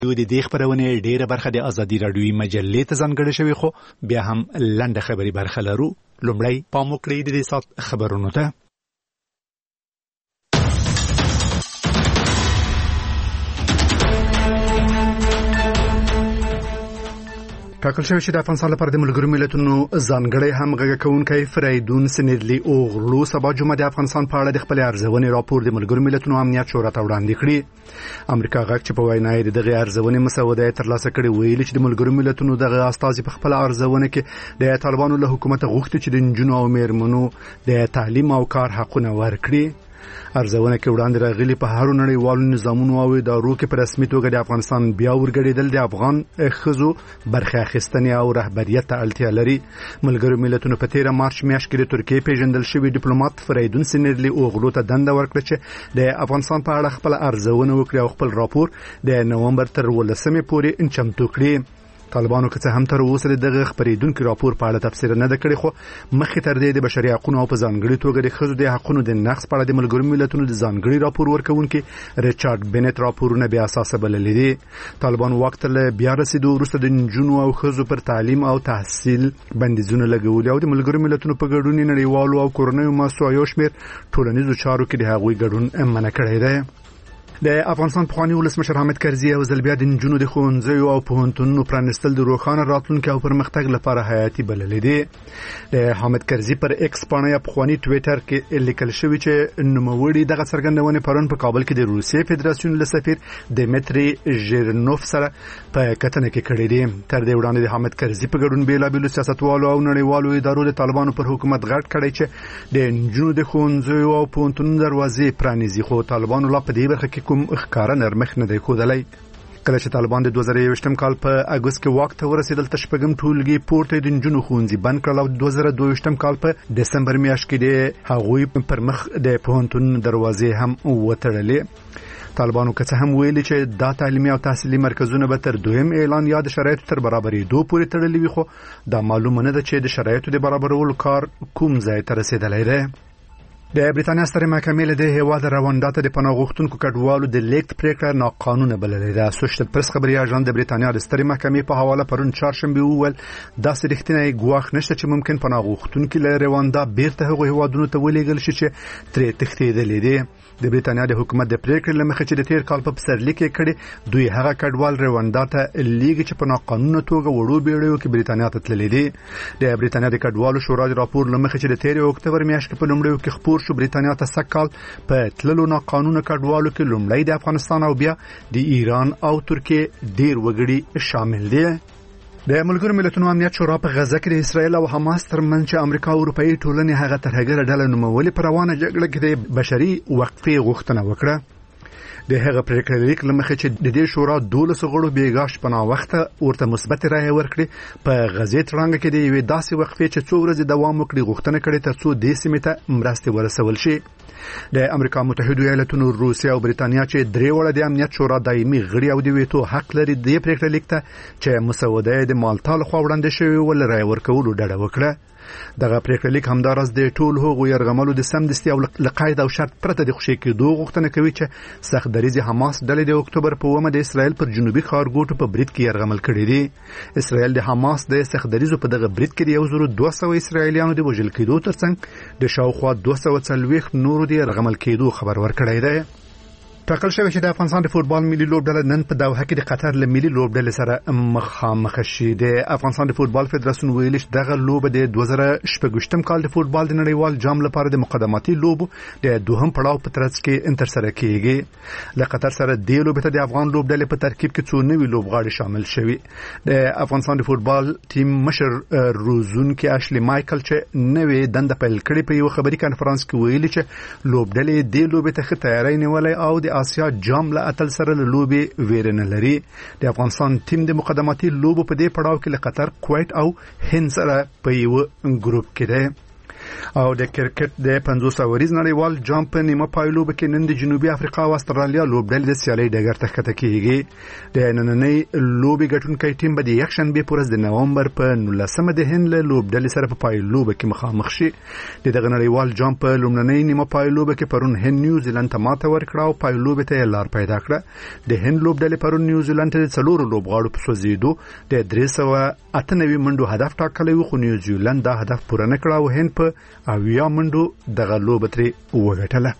د دې خبرونه ډیره برخه د ازادي راډیوي مجلې ته ځانګړې شوی، خو بیا هم لنډه خبري برخه لرو. لومړی پام وکړئ د دې سات خبرونو ته. ټاکل شوی چې د افغانستان لپاره د ملګرو ملتونو ځانګړی همغږي کوونکی فریدون سنیرلی اوغلو سبا جمعه د افغانستان په اړه د خپل ارزونې راپور د ملګرو ملتونو امنیت شورا ته وړاندې کړی. امریکا غږ چې په وینا یې دغه ارزونې مسوده ترلاسه کړې ویلي چې د ملګرو ملتونو دغه استازي په خپل ارزونه کې د طالبانو له حکومت غوښتي چې د نجونو او میرمنو د تعلیم او کار حقونه ورکړي. ارزونه کې وړاندې راغلي په هر نړیوالو نظامونو او ادارو کې په رسمي توګه د افغانستان بیا ورګړېدل د افغان ښځو برخه اخیستنې او رهبریت ته اړتیا لري. ملګرو ملتونو په 13 مارچ میاشت کې د ترکیې پیژندل شوی ډیپلوماټ فریدون سنیرلی اوغلو ته دنده ورکړه چې د افغانستان په اړه خپل ارزونه وکړي او خپل راپور د نومبر تر 18 پورې چمتو کړي. طالبانو که څه هم تر اوسه دغه خبرېدونکو راپور په اړه تفسیر نه کړی، خو مخکې تر دې د بشري حقوقو او په ځانګړي توګه د ښځو د حقوقو د نقض په اړه د ملګرو ملتونو د ځانګړي راپور ورکونکي ریچارډ بنت راپورونه بیا اساس بللي دي. طالبان وخت له بیا رسیدو وروسته د نجونو او ښځو پر تعلیم او تحصیل بندیزونه لګولي او د ملګرو ملتونو په ګډون نړیوالو او کورنیو مسایلو شمیر ټولنیزو چارو کې د هغوی ګډون منع کړی دی. د افغانستان پخوانی ولسمشر حامد کرزي او زلبیا د نجونو د ښوونځیو او پوهنتونونو پرانستل د روښانه راتلونکي او پرمختګ لپاره حیاتي بللي دي. د حامد کرزي پر ایکس باندې پخوانی ټویټر کې لیکل شوی چې نوموړي دغه څرګندونه پرون په کابل کې د روسیې فدراسیون له سفیر دمیتری ژیرنوف سره په کتنه کې کړې دي. تر دې وړاندې د حامد کرزي په ګډون بیلابیلو سیاستوالو او نړیوالو ادارو د طالبانو پر حکومت غږ کړی چې د نجونو د ښوونځیو او پوهنتونونو دروازې پرانیزي، خو طالبانو لا په دې برخه کې کوم ښکارا نرمښت نه دی ښودلی. کله چې طالبان د 2021 کال په اګوست کې واک ته ورسېدل، تشپږم ټولګي پورته د نجونو ښوونځي بند کړل او 2022 کال په دسمبر میاشت کې د هغوی پر مخ د پوهنتون دروازې هم وتړلې. طالبانو که څه هم ویلي چې دا تعلیمي او تحصیلي مرکزونه به تر دویم اعلان یا د شرایطو تر برابرېدو پورې تړلي وي، خو دا معلومه نه ده چې د شرایطو د برابرولو کار کوم ځای ته رسېدلی دی. د بریتانیا سترې محکمې له دې هیواد رواندا ته د پناه غوښتونکو کډوالو د لیکت پریکړه ناقانونه بللې ده. سوشل پریس خبري اژانس د بریتانیا د سترې محکمې په حواله پرون چهارشنبه وویل داسې رښتینی ګواښ نشته چې ممکن پناه غوښتونکي له رواندا بیرته هغو هیوادونو ته ولېږل شي چې ترې تښتېدلي دي. د بریتانیا د حکومت د پریکړې لمخې چې د تیر کال په پسرلي کې کړي دوی هغه کډوال رواندا ته لیږي چې په ناقانونه توګه وړو بیړیو کې بریتانیا ته تللي دي. د بریتانیا د کډوالو شورا د راپور لمخې چې د 13 اکتوبر میاشت کې په لومړیو کې خپور شو، بریتانیا ته سکهال په تللو ناقانونه کډوالو کې لومړی د افغانستان او بیا د ایران او ترکیې ډیر وګړي شامل دي. د ملګرو ملتونو امنیت شورا په غزه کې د اسرایل او حماس ترمنځ چې امریکا او اروپאי ټولنې هغه ترهګره ډله نومولې پر روانه جګړه کې د بشري وقفې غوښتنه وکړه. د هغه پریکړه لیک لمخې چې د دې شورا 12 غړو بیګاش پناه وخت ورته مثبت رائے ورکړي په غزې ترانګ کې د یوې داسې وقفې چې څو ورځې دوام وکړي غوښتنه کړې ترڅو د سیمې ته مرستې ورسول شي. د امریکا متحده ایالاتونو، روسیا او بریتانیا چې درې وړه د امنیت شورا دایمي غړي او د ویټو حق لري د پریکړه لیک ته چې مسوده د مالټا لخوا وړاندې شوی ول رائے ورکولو ډډه وکړه. دغه پریکړه لیک همدارس د ټول هغو يرغملو د سمدستي او لقاید او شرط پرته د خوشي کېدو غوښتنه کوي چې سخت دریزي حماس ډلې د اکتوبر په 1 د اسرائیل پر جنوبي ښارګوټو په برید کې يرغمل کړي دي. اسرائیل د حماس د سخت دریزو په دغه برید کې د 1200 اسرائیلیانو د وژل کېدو ترڅنګ د شاوخوا 240 نورو د يرغمل کېدو خبر ورکړی دی. ټاکل شوی چې د افغانستان د فوتبال ملي لوبډله نن په دوحه کې د قطر له ملي لوبډلې سره مخامخ شي. د افغانستان د فوتبال فدراسیون ویلي چې دغه لوبه د 2018 کال د فوتبال د نړیوال جام لپاره د مقدماتي لوبو د دوهم پړاو په ترڅ کې انترسره کیږي. له قطر سره د لوبې ته د افغان لوبډلې په ترکیب کې څو نوي لوبغاړي شامل شوي. د افغانستان د فوتبال ټیم مشر روزونکي اشلی مایکل چې نوې دنده پیل کړې په یو خبري کانفرنس کې ویلي چې لوبډلې د لوبې ته ښه تیاری نیولې او د آسیا جام له اتل سره له لوبې ویرنه لري. د افغانستان ټیم د مقدماتي لوبو په دې پړاو کې له قطر، کویت او هند سره په یو ګروپ کې دی. او د کرکټ د 500 اوریز نړیوال جام په نیمه پایلو کې نن د جنوبي افریقا او استرالیا لوبډلې د سیالي ډګر ته ښکته کیږي. د نننۍ لوبي ګټونکي ټیم به د یکشنبه پر ورځ د نومبر په 19مه د هند له لوبډلې سره په پایلو کې مخامخ شي. د دغه نړیوال جام په لومړنۍ نیمه پایلو کې پرون هند نیوزیلند ته ماته ورکړه او پایلو ته لار پیدا کړه. د هند لوبډلې پرون نیوزیلند ته 4 لوبغاړو په سوزیدو د 398 منډو هدف ټاکلی و، خو نیوزیلند دا هدف پوره نه کړ او هند په 80 منډو دغه لوبه ترې وګټله.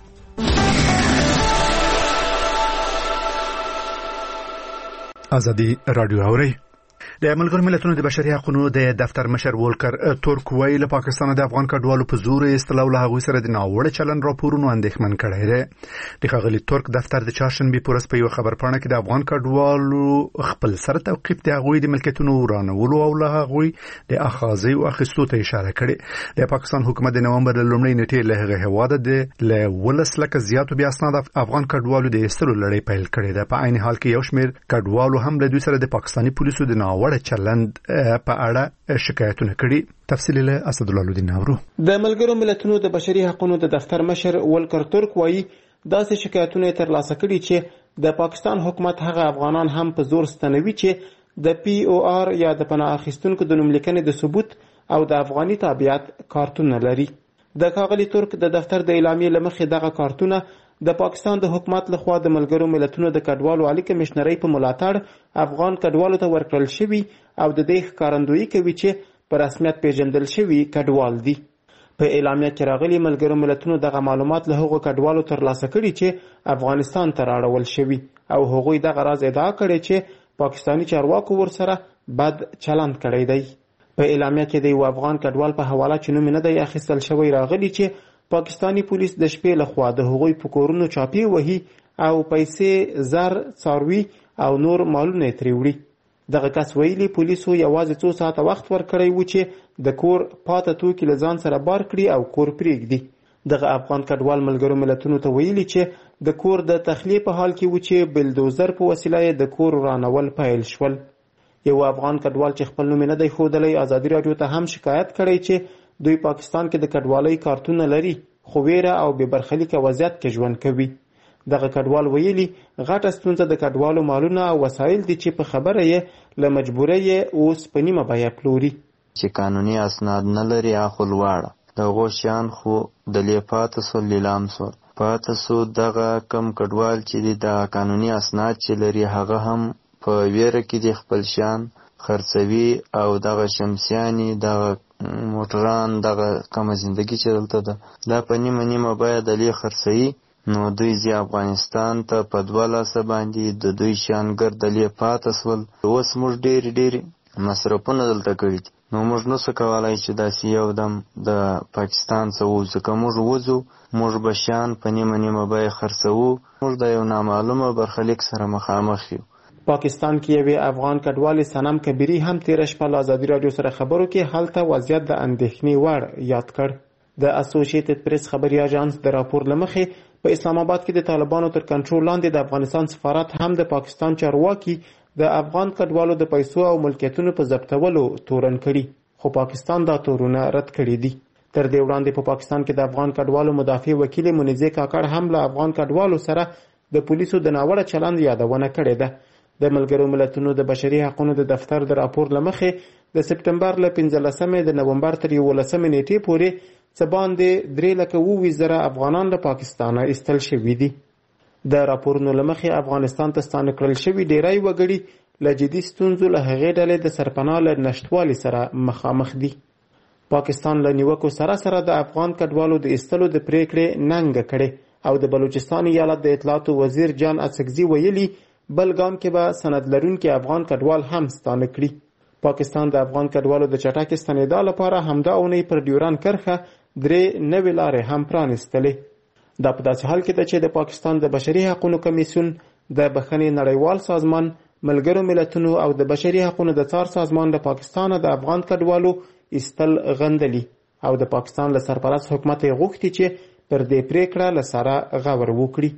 ازادي رادیو اوري. د ملګرو ملتونو د بشري حقوقو د دفتر مشر وولکر تورک ویلي له پاکستان د افغان کډوالو په زور استلو له هغوی سره د ناوړه چلن راپورونو اندېښمن کړی دی. د ښاغلي تورک دفتر د چهارشنبه پر ورځ په یو خبرپاڼه کې د افغان کډوالو خپل سره توقیف د هغوی د ملکیتونو ورانولو او له هغوی د اخاذي او اخیستو ته اشاره کړې. د پاکستان حکومت د نومبر لومړۍ نیټې له هغه هواده د ولس لکه زیاتو بیا اسناد افغان کډوالو د استلو لړۍ پیل کړې ده. په عین حال کې یو شمېر کډوالو هم له دوی سره د پاکستاني پولیسو د ناوړه چلند په اړه شکایتونه کړي. تفصیل له اسد الله الدین نورو. د ملګرو ملتونو د بشري حقوقو د دفتر مشر وولکر تورک وایي داسې شکایتونه ترلاسه کړي چې د پاکستان حکومت هغه افغانان هم په زور ستنوي چې د POR یا د پناه اخیستونکو د نوملیکنې د ثبوت او د افغاني تابعیت کارتونه لري. د ښاغلي تورک د دفتر د اعلامیې لمخې دغه کارتونه د پاکستان د حکومت لخوا د ملګرو ملتونو د کډوالو عالی کمشنرۍ په ملاتړ افغان کډوالو ته ورکړل شوي او د دې ښکارندویي کوي چې په رسمیت پیژندل شوي کډوال دي. په اعلامیه کې راغلي ملګرو ملتونو دغه معلومات له هغو کډوالو ترلاسه کړي چې افغانستان ته راړول شوي او هغوی دغه راز ادعا کړې چې پاکستاني چارواکو ورسره بد چلند کړی دی. په اعلامیه کې د یو افغان کډوال په حواله چې نوم نه دی اخیستل شوی راغلي چې پاکستانی پولیس د شپې لخوا د هغوی په کورونو چاپی وهي او پیسې، زر، څاروي او نور مالونه ترې وړي. دغه کس ویلي پولیسو یوازې 2 ساعته وخت ورکړی و چې د کور پاته توکي له ځان سره بار کړي او کور پرېږدي. دغه افغان کډوال ملګرو ملتونو ته ویلي چې د کور د تخلیه په حال کې و چې بلدوزر په وسیله یې د کور ورانول پیل شول. یو افغان کډوال چې خپل نوم نه دی ښودلی ازادي راډیو ته هم شکایت کړی چې دوی پاکستان کې د کډوالۍ کارتونه لري خو ویره او بې برخلیکه وضعیت کې ژوند کوي. دغه کډوال ویلي غټه ستونزه د کډوالو مالونه او وسایل دي چې په خبره یې له مجبورۍ اوس په نیمه بیه پلوري. چې قانوني اسناد نه لري اخو لواړه دغه شیان خو د لیپات سو لیلام سو پاتې سو. دغه کم کډوال چې د قانوني اسناد چې لري هغه هم په ویره کې د خپل شان خرڅوي او دغه شمسیانی دغه موټران دغه کم زندگی چې دلته ده دا په نیمه بیه د لی خرڅوي. نو دوی زی افغانستان ته په 2 لاسه باندې د دوی شان ګردلې پاتې سول. اوس موږ ډېر مصرفونه دلته کړي نو موږ نو څه کولای چې داسې یو دم د پاکستان څخه وځو. که موږ وځو موږ به شان په نیمه بیه خرڅوو. موږ د یو نامعلومه برخلیک سره مخامخ یو. پاکستان کې یو افغان کډوال سنم کبیری هم تیر شپه له ازادي راډیو سره خبرو کې هلته وضعیت د اندېښنې وړ یاد کړ. د اسوسییټډ پریس خبري اژانس د راپور لمخې په اسلام آباد کې د طالبانو تر کنټرول لاندې د افغانستان سفارت هم د پاکستان چارواکي د افغان کډوالو د پیسو او ملکیتونو په ضبطولو تورن کړي خو پاکستان دا تورونه رد کړي دي. تر دې وړاندې په پاکستان کې د افغان کډوالو مدافع وکیل منیزه کاکړ هم له افغان کډوالو سره د پولیسو د ناوړه چلند یادونه کړې ده. د ملګرو ملتونو د بشري حقوقو د دفتر د راپور لمخې د سپټمبر له 15مې د نومبر تر 11مې نیټې پورې څه باندې 3,20,000 افغانان له پاکستانه ایستل شوي دي. د راپورونو لمخې افغانستان ته ستانه کړل شوي ډیری وګړي له جدي ستونزو له هغې ډلې د سرپناه له نشتوالي سره مخامخ دي. پاکستان له نیوکو سره د افغان کډوالو د ایستلو د پریکړې ننګه کړې او د بلوچستان ایالت د اطلاعاتو وزیر جان اڅکزي ویلي بل ګام کې به سند لرونکي افغان کډوال هم ستانه کړي. پاکستان د افغان کډوالو د چټک ستنېدا لپاره همدا اونۍ پر ډیوران کرښه 3 نوې لارې هم پرانیستلې. دا په داسې حال کې ده چې د پاکستان د بشري حقوقو کمیسیون د بخښنې نړیوال سازمان ملګرو ملتونو او د بشري حقوقو د څار سازمان د پاکستان د افغان کډوالو ایستل غندلي او د پاکستان له سرپرست حکومت یې غوښتي چې پر دې پریکړه له سره غور وکړي.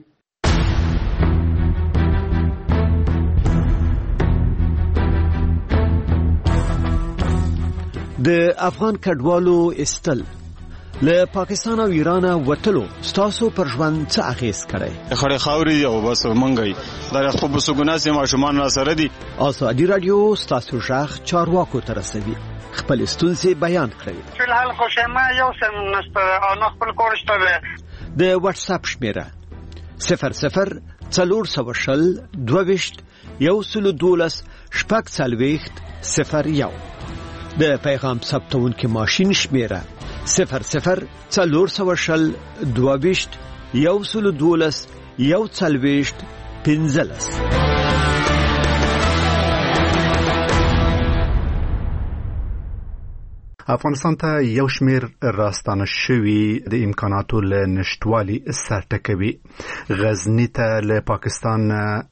د افغان کډوالو ایستل له پاکستان او ایران وتلو ستاسو پر ژوند څه اغیز کړی؟ خړې خاورې او بس منګي دا خو بسګونه سي ماشومان را سره دي. ازادي رادیو ستاسو ژغ چارواکو ته رسوي. خپل ستونزې بیان کړئ. فلحال خوشما یو سم نشته او نو خپل کور شته. د واتس اپ شمیره 00 420 22 112 شپږ څلوېښت 01. د پیغام ثبتونکو ماشین شمیره 00 420 22 112 140 15. افغانستان ته یو شمیر راستانه شوی د امکاناتو له نشټوالي سرټکوي. غزنی ته له پاکستان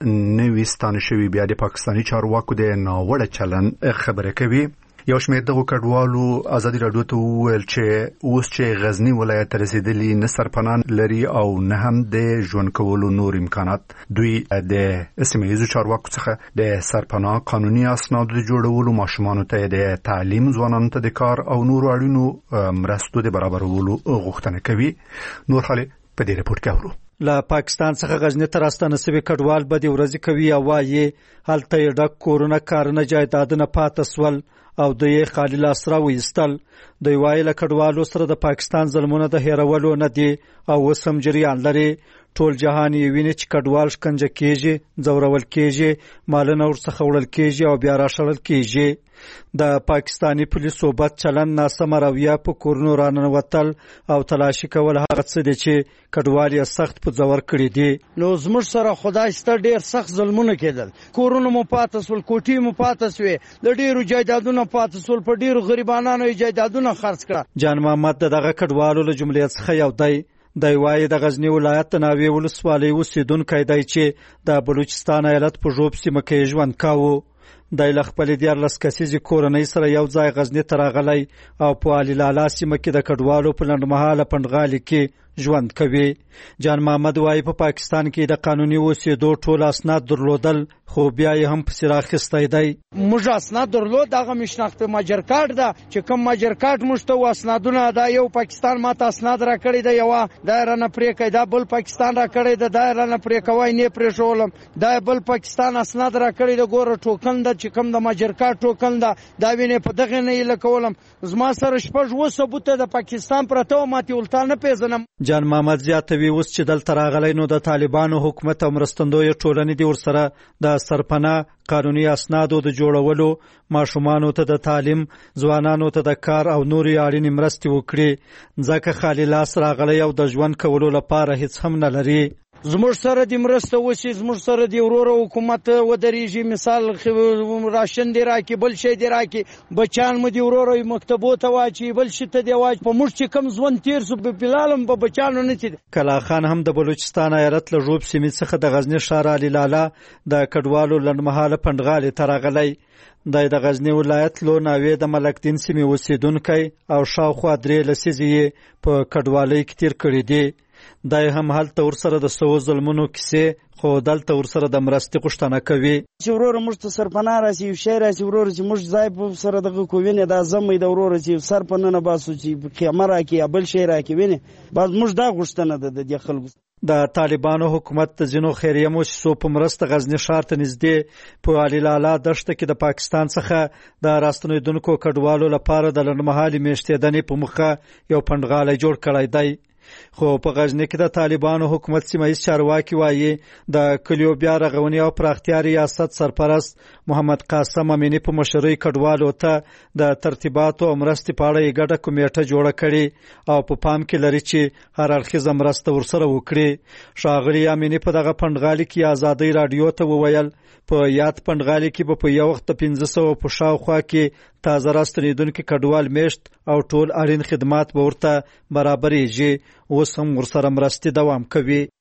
نوې ستانه شوی بیا د پاکستاني چارواکو د ناوړه چلن خبره کوي. یو شمیر دغه کډوالو ازادي رادیو ته ویل چې اوس چې غزنی ولایت ته رسیدلی نه سرپنان لري او نه هم د ژوند کولو نور امکانات. دوی د سیمه‌ییزو چارواکو څخه د سرپناه قانوني اسناد د جوړولو، ماشومانو ته د تعلیم، ځوانانو ته د کار او نور اړینو مرستو د برابرولو غوښتنه کوي. نور حاله په دې رپورت کې اورو. له پاکستان څخه غزنی ته راستانه شوی کډوال به د ورځې کوي او وايي هلته ډک کورونه، کارونه، جایدادونه پاتې سول او د خالي لاس راوېستل. دوی وايي له کډوالو سره د پاکستان ظلمونه د هیرولو نه دي او وسم جریان لري. ټول جهان یې ویني چې کډوال شکنجه کېږي، ځورول کېږي، مالونه ورڅخه وړل کېږي او بیا راښړل کېږي. د پاکستاني پولیسو بد چلند، ناسمه رویه، په کورونو راننوتل او تلاشي کول هغه څه دي چې کډوال یې سخت په ځور کړي دي. نو زموږ سره خدای ستر ډیر سخت ظلمونه کېدل. کورونه مو پاتې سول، کوټې مو پاتې سوې، د ډیرو جایدادونو پاتې سول، په ډیرو غریبانو یې جایدادونه خرڅ کړه. جان محمد دغه کډوالو له جملې څخه یو دی. د وای د غزنی ولایت ناوې ولسوالۍ اوسیدونکی دی چې د بلوچستان ایالت په ژوب سیمه کې ژوند کاوه. د خپل 14 کسیزې کورنۍ سره یو ځای غزنی ته راغلی او په علي لالا سیمه کې د کډوالو په لنډمهاله پنډغالي کې ژوند کوي. جان محمد وايي په پاکستان کې د قانوني اوسېدو ټول اسناد درلودل، خو بیا یې هم پسې راخیستی دی. موږ اسناد درلود، هغه مې شناخته ماجر کارت ده چې کوم ماجر کارت موږ ته اسنادونه دا یو پاکستان ماته اسناد را کړی دی، یو دا رانه پرې کوي، دا بل پاکستان را کړی دی، دا رانه پرې کوي نه پرې شولم، دا بل پاکستان اسناد را کړی دی، ګوره ټوکن ده چې کوم د ماجر کارت ټوکن ده دا وینې په دغه نه لکولم. زما سره شپږ و ثبوت د پاکستان پرته ماته ولتا نه پیژنم. جان محمد زیاتوي اوس چې دلته راغلی نو د طالبانو حکومت او مرستندوی ټولنې دي ورسره د سرپناه قانوني اسنادو د جوړولو، ماشومانو ته د تعلیم، ځوانانو ته د کار او نورې اړینې مرستې وکړي. ځکه خالي لاس راغلی او د ژوند کولو لپاره هیڅ هم نه لري. زموږ سره د مرسته وشي، زموږ سره د ورور حکومت ودرېږي، مثال راشن دی راکې، بل شی دی راکې، بچان مو د ورور مکتبو ته واچي، بل شي ته دی واچي. په موږ چې کم ژوند تیر سو په بلالم په بچانو نه تي. کلا خان هم د بلوچستان ایالت له ژوب سیمې څخه د غزنی ښار علي لالا د کډوالو لنډمهاله پنډغالي ته راغلی. د غزنی ولایت لو ناوې د ملکدین سیمې اوسیدونکی او شاوخوا 3 لسیزې په کډوالۍ کې تیر کړي دي. دای هم هلته ورسره د سوو ظلمونو کیسې، خو دلته ورسره د مرستې غوښتنه کوي. چې ورور موږ ته سرپناه راسي، یو شی راسي، ورور چې موږ ځای په سره دغه کووینې دا زمې د ورور چې سرپناه نه باسو چې خیمه راکي یا بل شی راکي وینې، بعد موږ دا غوښتنه ده د خلکو. د طالبانو حکومت د ځینو خیریه مؤسسو په مرسته غزنی ښار ته نږدې په علي لالا دښته کې د پاکستان څخه د راستنېدونکو کډوالو لپاره د لنډمهالې میشتېدنې په موخه یو پنډغالی جوړ کړی دی. خو په غزنی کې د طالبانو حکومت سیمه‌ییز چارواکي وایي د کلیو بیا رغونې او پراختیا ریاست سرپرست محمد قاسم امینی په مشرۍ کډوالو ته د ترتیباتو او مرستې په اړه یې ګډه کمیټه جوړه کړې او په پام کې لري چې هر اړخیزه مرسته ورسره وکړي. ښاغلي امینی په دغه پنډغالي کې ازادۍ راډیو ته وویل په یاد پنډغالي کې به په یو وخت 1500 په شاوخوا کې تازه راستنېدونکي کډوال میشت او ټول اړین خدمات به ورته برابرېږي. اوس هم ورسره مرستې دوام کوي.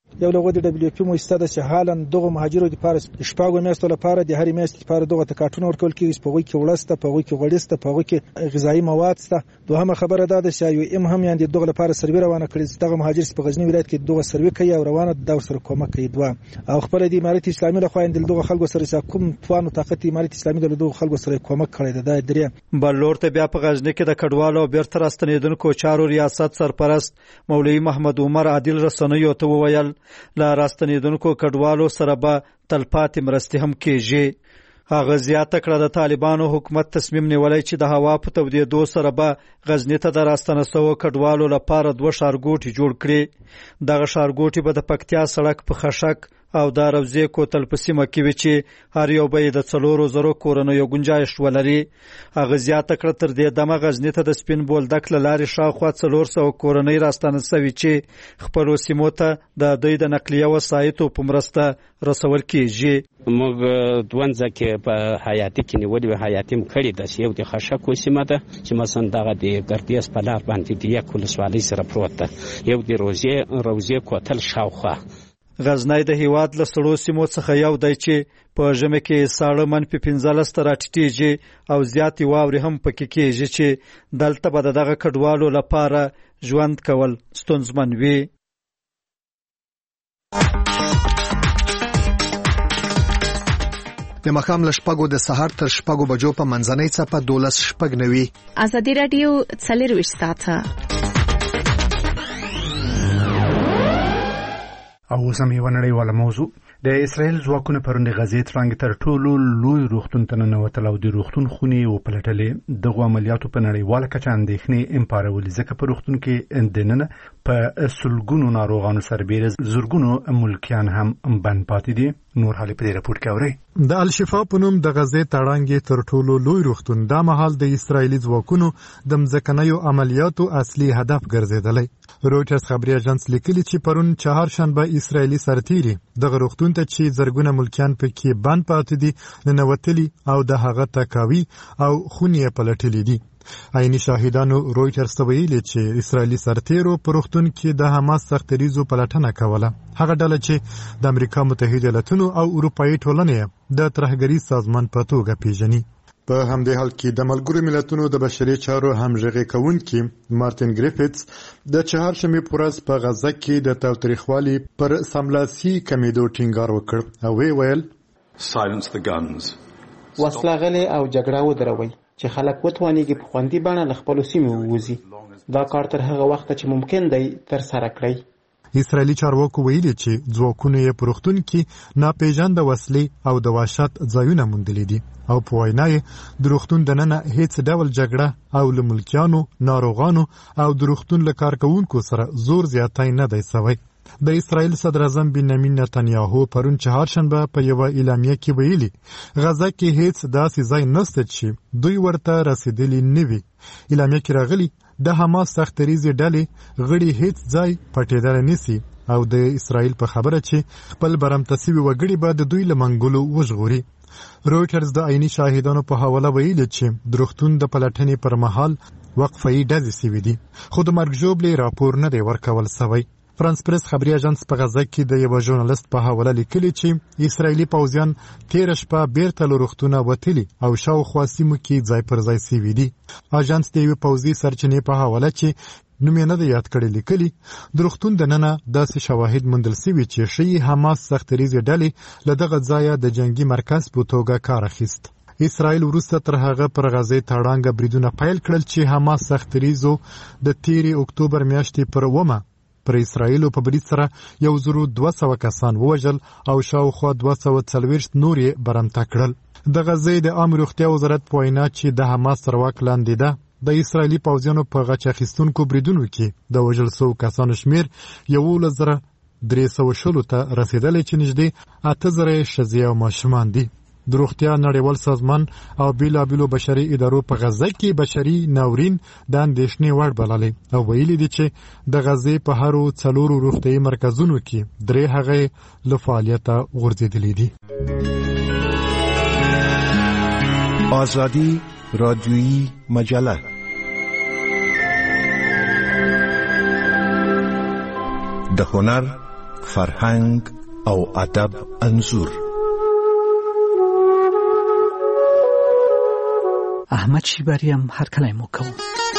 یو لغوی د دبليو پی مؤسسه د شهالن دغه مهاجرو د لپاره شپږو میاشتو لپاره د هرې میاشتې لپاره دغه تکاټونه ورکول کیږي په وګړي کې ولسته په وګړي کې غوړسته په وګړي کې غذایی مواد سته. دوهمه خبره دا ده چې یو ام هم یاندې دغه لپاره سروي روانه کړي دغه مهاجر په غزنی ولایت کې دغه سروي کوي او روانه د سره کومک کوي. دوه او خپل د امارت اسلامي له خوا د دغه خلکو سره کوم توان او طاقت امارت اسلامي د دغه خلکو سره کومک کړي ده. درې بلور ته بیا په غزنی کې د کډوالو بیرته راستنیدونکو چارو ریاست سرپرست مولوی محمد عمر عادل رسنیو ته وویل لا راستنیدونکو کډوالو سره به تلپاتې مرستې هم کیږي. هغه زیاته کړه د طالبانو حکومت تصمیم نیولی چې د هوا په تودېدو سره به غزنی ته د راستنه سوو کډوالو لپاره 2 ښارګوټي جوړ کړي. دغه ښارګوټي به د پکتیا سړک په خشک او د روضې کوتل په سیمه کې وي چې هر یو به د 4,000 کورنیو گنجایش ولري. هغه زیاته کړه تر دې دمه غزنی ته د سپین بولدک له لارې شاوخوا 400 کورنۍ راستنه سوي چې خپلو سیمو ته د دوی د نقلیه وسایطو په مرسته رسول کیږي. موږ دونځه کې په حیاتي کې نیولې حیاتي کړي د یو د خشکو سیمه ده چې مثلا دغه د ګردیز په لار باندې د یک ولسوالۍ سره پروت ده. یو د روضې کوتل شاوخوا. غزنی د هیواد له سړو سیمو څخه یو دی چې په ژمي کې ساړه -15 ته راټیټېږي او زیاتې واورې هم پکې کېږي چې دلته به دغه کډوالو لپاره ژوند کول ستونزمن وي. د مخام له شپږو د سهار تر شپږو بجو په منځنۍ څپه 12:09 ازادي رادیو 24 ساعته. او سمې ونړیواله موضوع د اسرائیل ځواکونو پرون د غزې ترڅنګ تر ټولو لوی روغتون ته ننوتل او د روغتون خونې وپلټلې. دغه عملیاتو په نړیواله کچه اندېښنې امپارولې ځکه په روغتون کې دننه په سلګونو ناروغانو سربېره زرګونو ملکیان هم بند پاتې دي. نور حالې په دې راپور کې اورئ. د الشفا په نوم د غزې تړانګې تر ټولو لوی روغتون دا مهال د اسرایلی ځواکونو د مځکنیو عملیاتو اصلي هدف ګرځېدلی. رویټرز خبري اژانس لیکلي چې پرون چهارشنبه اسرایلی سرتیري دغه روغتون ته چې زرګونه ملکیان پکې بند پاتې دي ننوتلي او د هغه تکاوي او خونې پلټلې دي. عیني شاهدانو رویټرز ته ویلي چې اسرایلی سرتیرو په روغتون کې د حماس سختریزو پلټنه کوله. هغه ډله چې د امریکا متحده ایالاتونو او اروپאי ټولنې د ترهګري سازمان په توګه پیژني. په همدې حال کې د ملګرو ملتونو د بشري چارو همغږي کوونکي مارټین ګریفټس د چهارشنبه په ورځ په غزه کې د تاوتریخوالي پر سملاسي کمیدو ټینګار وکړ او ویل silence the guns. وسله غلې او جګړه ودروي چې خلک وتوانیږي په خوندي بڼه له خپلو سیمو ووځي. دا کار تر هغه وخته چې ممکن دی ترسره کړئ. اسرائیلی چارواکو ویلي چې ځواکونه یې په روغتون کې ناپېژانده وسلې او د وحشت ځایونه موندلي دي او په وینا یې د روغتون دننه هیڅ ډول جګړه او له ملکیانو، ناروغانو او د روغتون له کارکوونکو سره زور زیاتی نه دی سوی. د اسرائیل صدر اعظم بنیامین نتنیاهو پرون چهارشنبه په یوه اعلامیه کې ویلي غزه کې هیڅ داسې ځای نشته چې دوی ورته رسیدلی نه وي. اعلامیه کې راغلي د حماس سختریزې ډلې غړي هیڅ ځای پټېدلی نشي او د اسرائیل په خبره چې خپل برمته سوي وګړي به د دوی له منګولو وژغوري. رویټرز د عیني شاهدانو په حواله ویلي چې د روغتون د پلټنې پر مهال وقفه‌ای ډزې سوي دي خو د مرګ ژوبلې راپور نه دی ورکول سوی. فرانس پریس خبري اژانس په غزه کې د یو ژورنالیست په حواله لیکلي چې اسرایلی پوځیان تیر شپه بیرته له روغتونه وتلي او شاوخوا سیمو کې ځای پر ځای سوي دي. اژانس د یوې پوځي سرچینې په حواله چې نوم یې نه دی یاد کړی لیکلي د روغتون دننه داسې شواهد موندل سوي چې ښیي حماس سختریزې ډلې له دغه ځایه د جنگي مرکز په توګه کار اخیست. اسرائیل وروسته تر هغه پر غزې تړانګه بریدونه پیل کړل چې حماس سختریزو د 13 اکتوبر میاشتې پر 1 پر اسرائیل په برید سره 1200 کسان ووژل او شاوخوا 240 نور یې برمته کړل. د غزې د عامه روغتیا وزارت په وینا چې د حماس تر واک لاندې ده د اسرائیلي پوځیانو په غچ اخیستونکو بریدونو کې د وژل شوو کسانو شمیر 11,300 ته رسیدلی چې نږدې 8,000 ښځې او ماشومان دي. د روغتیا نړیوال سازمان او بیلابیلو بشري ادارو په غزه کې بشري ناورین د اندېښنې وړ بللی او ویلي دي چې د غزې په هرو 4 روغتیایي مرکزونو کې 3 هغې له فعالیته غورځېدلې دي. آزادی رادیویی مجله د هنر، فرهنګ او ادب انځور. احمد شیباری هم هر کله مو کوم.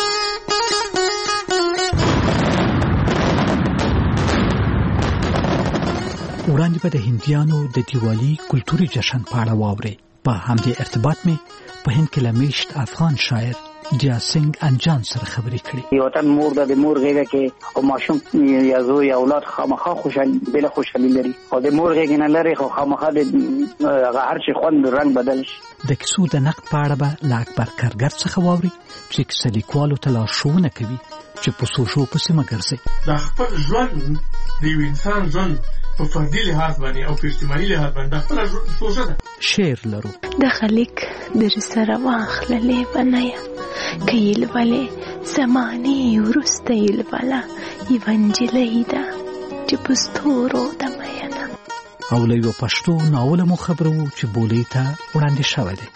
وړاندې به د هندیانو د دیوالی کلتوري جشن په اړه واورئ. په همدې ارتباط مې په هند کې له میشت افغان شاعر دیا سنگ انجان سره خبرې کړې. یو وطن مور د مور غېږه کې او ماشوم یا زوی یا اولاد خامخا خوشالي لري او د مور غېږه نه لري خو خامخا د هر شي خوند رنگ بدل شي. د کیسو د نقد په اړه به له اکبر کارګر څخه واورئ چې کیسه لیکوالو ته لارښوونه کوي چې په سوشو پسې مه ګرځئ. د خپل ژوند د یو انسان ژوند په فردي لحاظ باندې او په اجتماعي لحاظ باندې خپل سوچه ده. شعر لرو د خلک در سره واخللې بنایا کېل ولې زمانه ورسته یل ولا ایونجلې ده چې پستورو د میانا. او له یو پښتو ناول مو خبرو چې بولې ته وړاندې شوه ده.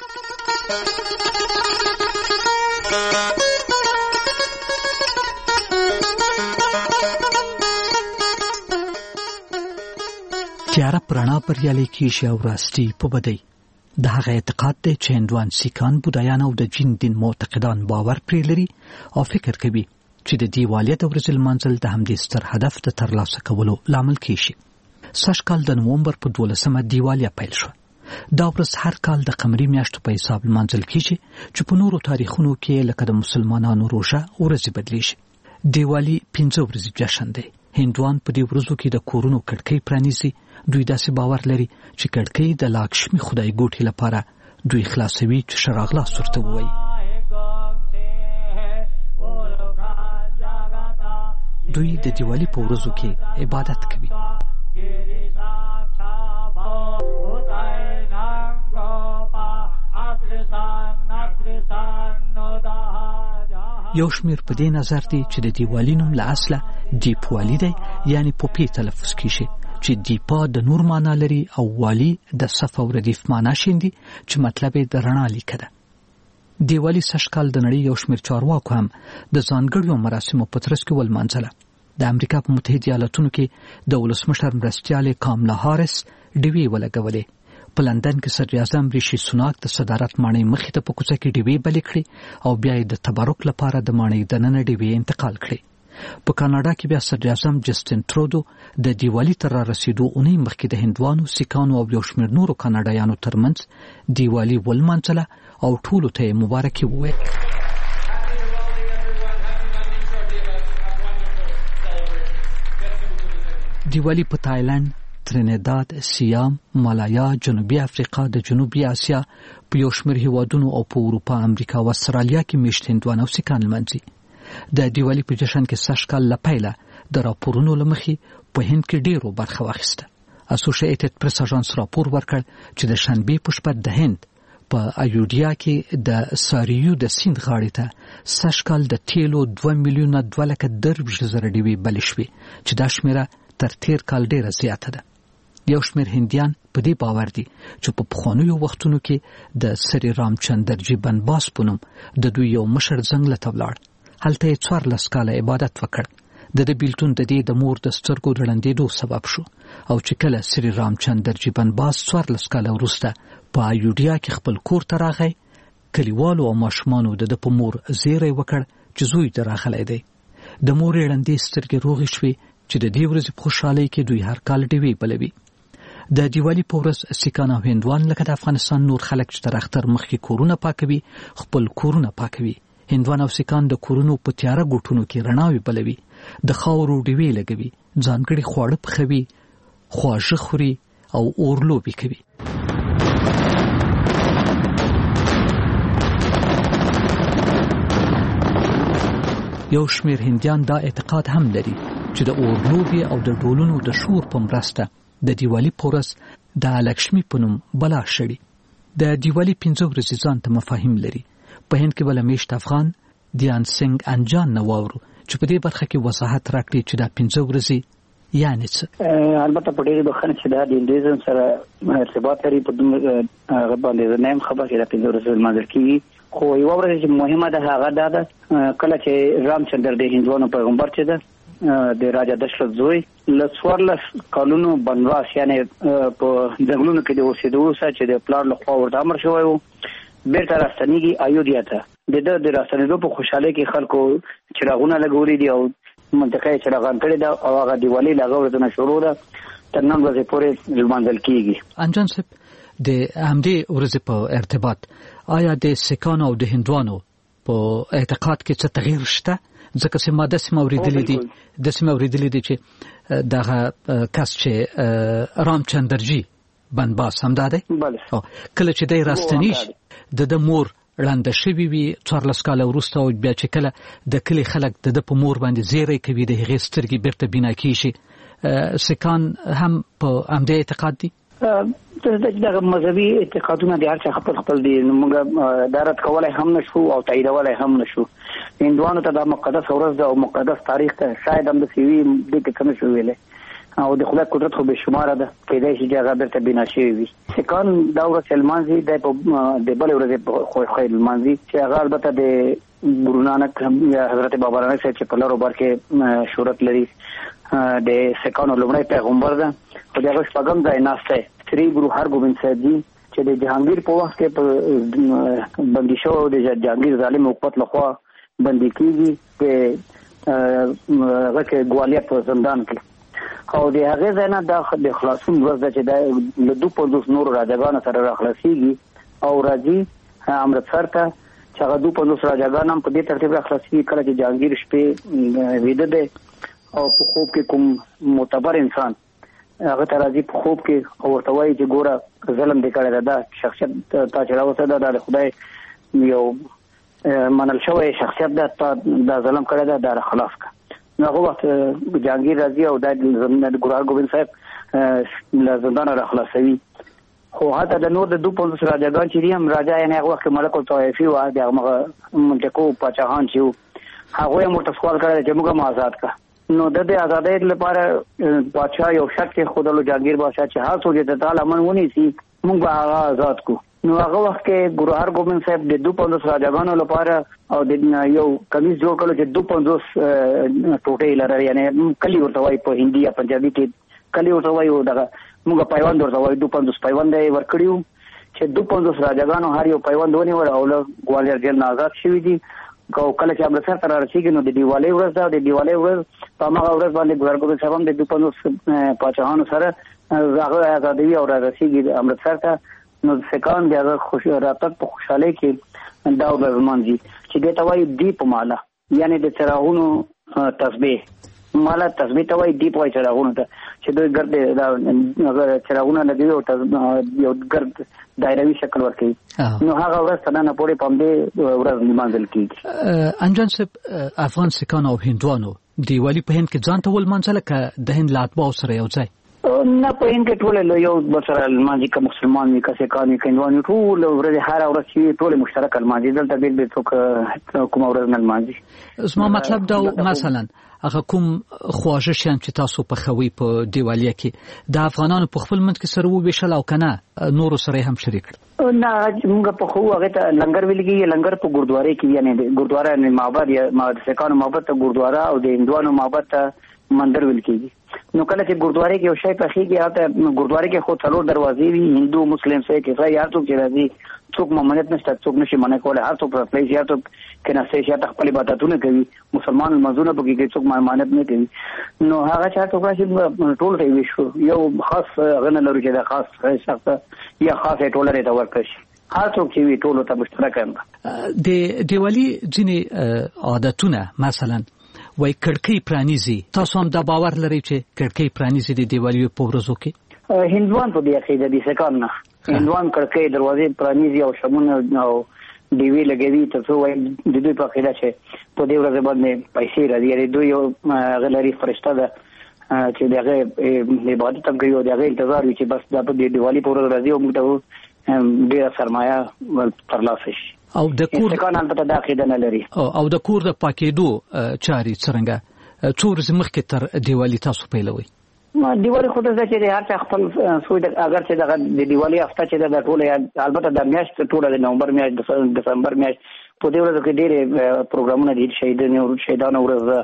تیاره پرانا بریالي کیږي او راستي په بدی. د هغه اعتقاد دی چې هندوان، سیکان، بودایان او د جین دین معتقدان باور پرې لري او فکر کوي چې د دیوالی د ورځې لمانځل د همدې ستر هدف د ترلاسه کولو لامل کیږي. سږ کال د نومبر په 12مه دیوالی پیل شو. دا ورځ هر کال د قمري میاشتو په حساب لمانځل کیږي چې په نورو تاریخونو کې لکه د مسلمانانو روژه ورځې بدلیږي. دیوالی 5 ورځې جشن دی. هندوان په دې ورځو کې د کورونو کړکۍ پرانیزي. دوی داسې باور لري چې کړکۍ د لاکشمی خدای ګوټي لپاره دوی خلاصوي چې شراغلاس ورته وایي. دوی د دیوالی په ورځو کې عبادت کوي. یو شمیر په دې نظر دی چې د دیوالی نوم له اصله دیپوالی دی، یعنی پوپی تلفظ کیږي چې دیپا د نور معنا لري او والی د صف او ردیف معنا شیندي چې مطلب یې د رڼا لیکه ده. دیوالی سږ کال د نړۍ یو شمیر چارواکو هم د ځانګړو مراسمو په ترڅ کې ولمانځله. د امریکا په متحده ایالاتونو کې د ولسمشر مرستیالې کاملا هارس ډیوې ولګولې. په لندن کې صدر اعظم ریشي سوناک د صدارت ماڼۍ مخې ته په کوڅه کې ډیوې بلې کړې او بیا یې د تبرک لپاره د ماڼۍ دننه ډیوې انتقال کړې. په کاناډا کې بیا صدر اعظم جسټین ترودو د دیوالی تر رسیدو اونۍ مخکې د هندوانو، سیکانو او یو شمېر نورو کاناډایانو ترمنځ دیوالی ولمانځله او ټولو ته یې مبارکي وویل. دیوالی په تایلند، ترینیداد، سیام، مالایا، جنوبي افریقا، د جنوبي اسیا په یو شمېر هیوادونو او په اروپا، امریکا او استرالیا کې میشت هندوان او سیکان لمانځي. د دیوالی په جشن کې سږ کال له پیله د راپورونو له مخې په هند کې ډیرو برخه واخیسته. اسوسییټډ پریس اژانس راپور ورکړ چې د شنبې په شپه د هند په ایودیا کې د ساریو د سیند غاړې ته سږ کال د تیلو 2,02,000 ډیوې بلې شوې چې دا شمیره تر تیر کال ډیره زیاته ده. یو شمیر هندیان په دې باور دي چې په پخوانیو وختونو کې د سری رامچندرجی بنباس په نوم د دوی یو مشر ځنګل ته ولاړ. هلته یې 14 کاله عبادت وکړ. د بیلتون د دې د مور د سترګو د ړندېدو سبب شو او چې کله سری رامچندرجی بنباس 14 کاله وروسته په ایودیا کې خپل کور ته راغی، کلیوالو او ماشومانو د په مور زیری وکړ چې زوی د راغلی دی. د مور ړندې سترګې روغې شوې چې د دې ورځې په خوشحالۍ کې دوی هر کال ډیوې بلوي. د دیوالی په ورځ سیکان او هندوان لکه د افغانستان نور خلک چې تر اختر مخکې کورونه پاکوي خپل کورونه پاکوي. هندوان او سیکان د کورونو په تیاره ګوټونو کې رڼاوي بلوي، د خاورو ډیوې لګوي، ځانګړي خواړه پخوي، خواږه خوري او اورلوبي کوي. یو شمیر هندیان دا اعتقاد هم لري چې د اورلوبي او د ډولونو د شور په مرسته د دیوالی په ورځ د لکشمی په نوم بلا شړي. د دیوالی 5 ورځې ځان ته مفاهیم لري. په هند کې بل میشت افغان دیان سنگ انجان نواورو چې په دې برخه کې وضاحت راکړي چې دا 5 ورځې یعنی څه. البته په ډېر بخښنه چې دا د هندویزم سره ارتباط لري په دومره باندې نه خبر کې دا 5 ورځې لمانځل کیږي. خو یو ورځ چې مهمه ده هغه دا ده کله چې رامچندر د هندوانو پیغمبر چې ده د راجا دشرت زوی له 14 کلونو بنواس یعنی په ځنګلونو کې د اوسېدو سره چې د پلان له خوا ورته امر شوی وو بیرته راستنیږي ایودیا ته د راستنېدو په خوشحالۍ کې خلکو چراغونه لګولي دي او منطقه چراغان کړي دا او هغه دیوالي لګولونه شروع ده تر نن ورځې پورې لمانځل کیږي. انجان صاحب د همدې ورځې په ارتباط آیا د سکانو او د هندوانو په اعتقاد کې څه تغییر شته؟ ځکه چې ما داسې اوریدلي دي چې دغه کس چې رامچندرجي بنباس همدا دی کله چې دی راستنیږي د مور ړنده شوي وي 14 کاله وروسته او بیا چې کله د کلي خلک د په مور باندې زیری کوي د هغې سترګې بیرته بینا کیږي سکان هم په همدې اعتقاد دي؟ دغه مذهبي اعتقادونه د هر چا خپل دي موږ دارت کولای هم نشو او تاییدولای هم نشو. هندوانو ته د مقدس ورځ او مقدس تاریخ ته شاید هم د سیوی د کتنه شو ویلې او د خدای قدرت خو به شماره ده کېدای شي چې هغه بیرته بنا شي وي. سکان دا ورځ المانزي د بل ورځ خو خیر المانزي چې هغه البته د ګورو نانک یا حضرت بابا نانک صاحب چې په لارو بار کې شهرت لري د سکانو لومړی پیغمبر ده او د هغه شپږم ځای ناسته سری ګورو هرګوبند صاحب جی چې د جهانگیر په وخت کې په بندي شو د جهانگیر ظالم حکومت لخوا بندي کیږي په هغه کې ګوالیار په زندان کې او د هغه ځای نه د خلاصون ورځ چې د 250 نور راجاګانو سره راخلاصيږي او راځي امرتسر ته چې هغه 250 راجاګان هم په دې ترتیب راخلاصيږي کله چې جهانگیر شپې ویده ده او په خوب کې کوم معتبر انسان هغه ته راځي په خوب کې او ورته وایي چې ګوره ظلم دې کړی دا شخصیت تا چې راوسته دا د خدای یو منل شوی شخصیت دا ظلم کړی دا خلاص کا نو هغه وخت جهانگیر راځي او د ګورو هرګوبند صاحب له زندان را خلاصوي خو حتی د نور د 250 راجاګان چې دي هم راجا یې هغه وخت ملک الطوایفي و د هغه منطقو پاچاهان چې هغه یې مرته سوال کړی چې موږ آزاد کا نو د دې آزادۍ لپاره پاچا یو شرط کې خود له جهانگیر بادشاہ چې هر څو د تعالی من ونی سي موږ هغه آزاد کو نو هغه وخت کې ګورو هرګوبند صاحب د 250 راجاګانو لپاره او د یو کمیس جوړ کړو چې 250 ټوټې لري یعنی کلی ورته وایي په هندي یا پنجابي کې کلی ورته وایي دغه موږ پیوند ورته وایي 250 پیوند یې ورکړیو چې 250 راجاګانو هر یو پیوند ونیول او له ګوالیار جیل نه آزاد شوي دي کله چې امرتسر ته رارسېږي نو د دیوالۍ ورځ ده د دیوالۍ ورځ په هغه ورځ باندې ګورو هرګوبند صاحب هم د 250 پاچاهانو سره هغه آزادوي او رارسېږي امرتسر ته نو سکان د هغه راتګ په خوشحالۍ کې دا ورځ لمانځي چې دې ته وایي دیپ مالا یعنی د چراغونو تسبیح مالا تسبیح ته وایي دیپ وایي چراغونو ته چې دوی ګرد چراغونه لګوي او یو ګرد دایروي شکل ورکوي نو هغه ورځ ته نه پورې په همدې ورځ لمانځل کېږي. انجان صاحب افغان سکان او هندوانو دیوالي په هند کې ځان ته ولمانځله که د هند له اتباعو سره یو ځای؟ نه په هند کې ټول یو بل سره لمانځي که مسلمان وي که سکان وي که هندوان وي ټول ورځې هره ورځ چې ټول مشترک لمانځي دلته بېل بېل څوک کومه ورځ نه لمانځي. زما مطلب دا مثلا هغه کوم خواږه شیان چې تاسو پخوئ په دیوالیه کې د افغانانو په خپل منځ کې سره وویشل او که نه نورو سره هم شریک کړل؟ نه موږ پخوو هغې ته لنګر ویل کېږي لنګر په ګردوارۍ کې یعنې ګردواره یعنې معبد یا د سکانو معبد ته ګردواره او د هندوانو معبد ته مندر ویل کېږي. نو کله چې ګردوارۍ کې یو شی پخېږي هلته ګردوارۍ کې خو 4 دروازې وي هندو مسلم سیک عیسائی هر څوک چې راځي څوک ممانعت نشته څوک نشي منع کولی هر څوک راتلی شي هر څوک کېناستی شي هلته خپل عبادتونه کوي مسلمان لمونځونه پکې کوي څوک ممانعت نه کوي نو هغه چې هر څوک راشي ټول ته یې ویشو یو خاص هغه نه لرو چې دا خاص شخص یا خاص ټولرې ته ورکړی شي هر څوک چې وي ټولو ته مشترک هم د دیوالي ځینې عادتونه مثلا وای کړکۍ پرانیزي تاسو هم دا باور لرئ چې کړکۍ پرانیزي د دیوالي په ورځو کې؟ هندوان په دې عقیده دي سکان نه هندوان کړکۍ دروازې پرانیزي او شمونه او دیوی لګوي ترڅو وای د دوی په عقیده چې په دې ورځ باندې پیسې راځي یعنې دوی یو غلري فرشته ده چې دغه عبادت هم کوي او دغه انتظار وي چې بس دا په دیوالي په ورځ راځي او موږ ته ډېره سرمایه ترلاسه شي او د کور سکان البته دا عقیده نه لري او د کور د پاکېدو چارې څرنګه څو ورځې مخکې تر دیوالي تاسو پیلوئ؟ دیوالي خو ته چې هر چا خپل سوی اگر چې دغه د دیوالي هفته چې د ټوله البته د میاشت ټوله د نومبر میاشت دسمبر میاشت په دې ورځو کې ډېرې پروګرامونه دي شهیدانو ورځ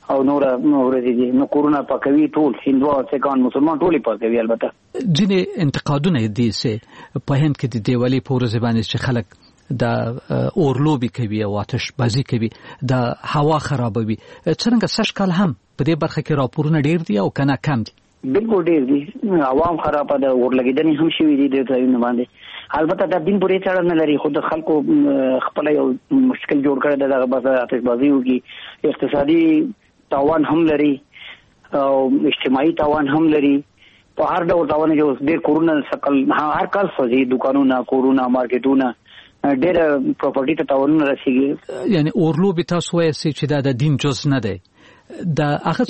او نور ورځې دي نو کورونه پاکوي ټول هندو او سکان مسلمان ټول پاکوي. البته ځینې انتقادونه دي چې په هند کې د دیوالی په ورځ باندې چې خلک د اورلوبي کوي او آتش بازی کوي د هوا خرابوي. څنګه سږ کال هم په دې برخه کې راپورونه ډیر دي او کنه کم دي؟ بالکل ډیر دي. عوام خراب ده، ورلګیدنې هم شوي دي د ځایونو باندې. البته د دین پورې تړاو نه لري، خو د خلکو خپل یو مشکل جوړ کړی دغه بس آتش بازی وکي. اقتصادي تاوان هم لري او اجتماعي تاوان هم لري. په هر ډول تاوان جو ډیر کورونه سکل هر کال سوځي، دکانونه، کورونه، مارکیټونه، ډیر پراپرټي ته تاوانونه رسیږي. یعنی اورلوبي تاسو وایي چې دا د دین جز نه دی. د هغه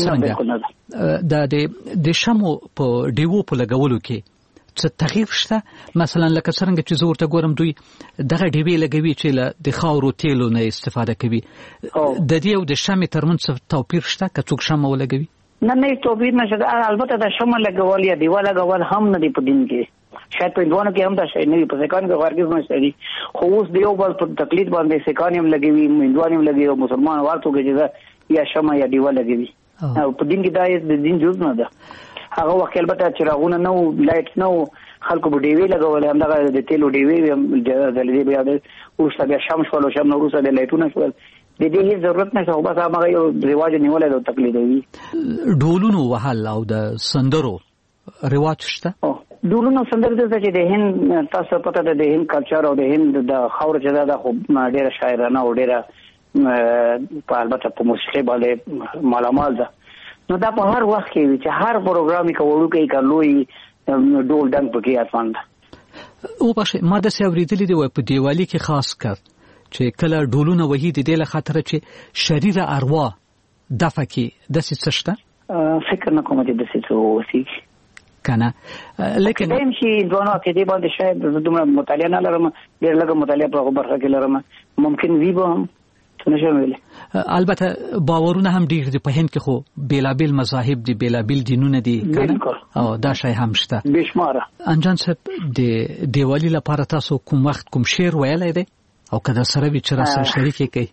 څنګه د شمو په دیوو په لګولو کې څه تغییر شته؟ مثلا لکه څنګه چې زه ورته ګورم دوی دغه ډیوې لګوي چې د خاورو تیلو نه استفاده کوي. د دې او د شمې ترمنځ توپیر شته که څوک شمه ولګوي؟ نه توپیر نشته. البته د شمه لګول یا دیوال لګول هم نه دی په دین کې. شاید په دوانو کې هم دا شی نه وي، په سکان کې هرګز نشته دي. خو اوس د یو بل په تقلید باندې سکان هم لګوي، هندوان هم لګوي او مسلمان ورته کې یا شمه یا دیوال لګوي. او په دین کې دا د دین جز نه ده. هغه وخت البته چراغونه نو، لایټ نو، خلکو به ډیوې لګول، هم دغه د تیلو ډیوې هم د دې بیا د اوس بیا شم شول او شم نو روسه د لایټونه شول. د دې هیڅ ضرورت نشته. خو بس هغه یو رواج نیولای د تقلیدوي. ډولونو وهل او د سندرو رواج شته؟ ډولونو سندرو چې د هند تاسو پته ده، د هند کلچر او د هند د خاور چې دا خو ډیره شاعرانه او ډیره په البته په موسیقي باندې مالامال ده. نو دا په هر وخت کې وي چې هر پروګرام کې وړوکی کلوي ډول ډنګ پکې اتوان ده. او باشه ما د سیوریدلې دی په دیوالی کې خاص کر چې کله ډولونه وهي د دې له خاطر چې شریر اروا دفع کې د څه شته؟ فکر نه کوم چې د څه وسی کنه. لیکن دیم شي دوه کې دی باندې شاید دومره مطالعه نه لرم، ډېر لږه مطالعه په برخه کې لرم. ممکن وی به هم البته باورونه هم ډیر دي په هند کې، خو بیلابیل مذاهب دي، بیلابیل دینونه دي کنه، او دا شی هم شته بشماره. انجان صاحب د دیوالی لپاره تاسو کوم وخت کوم شعر ویلای دی او کله سره وی چې را سره شریک کی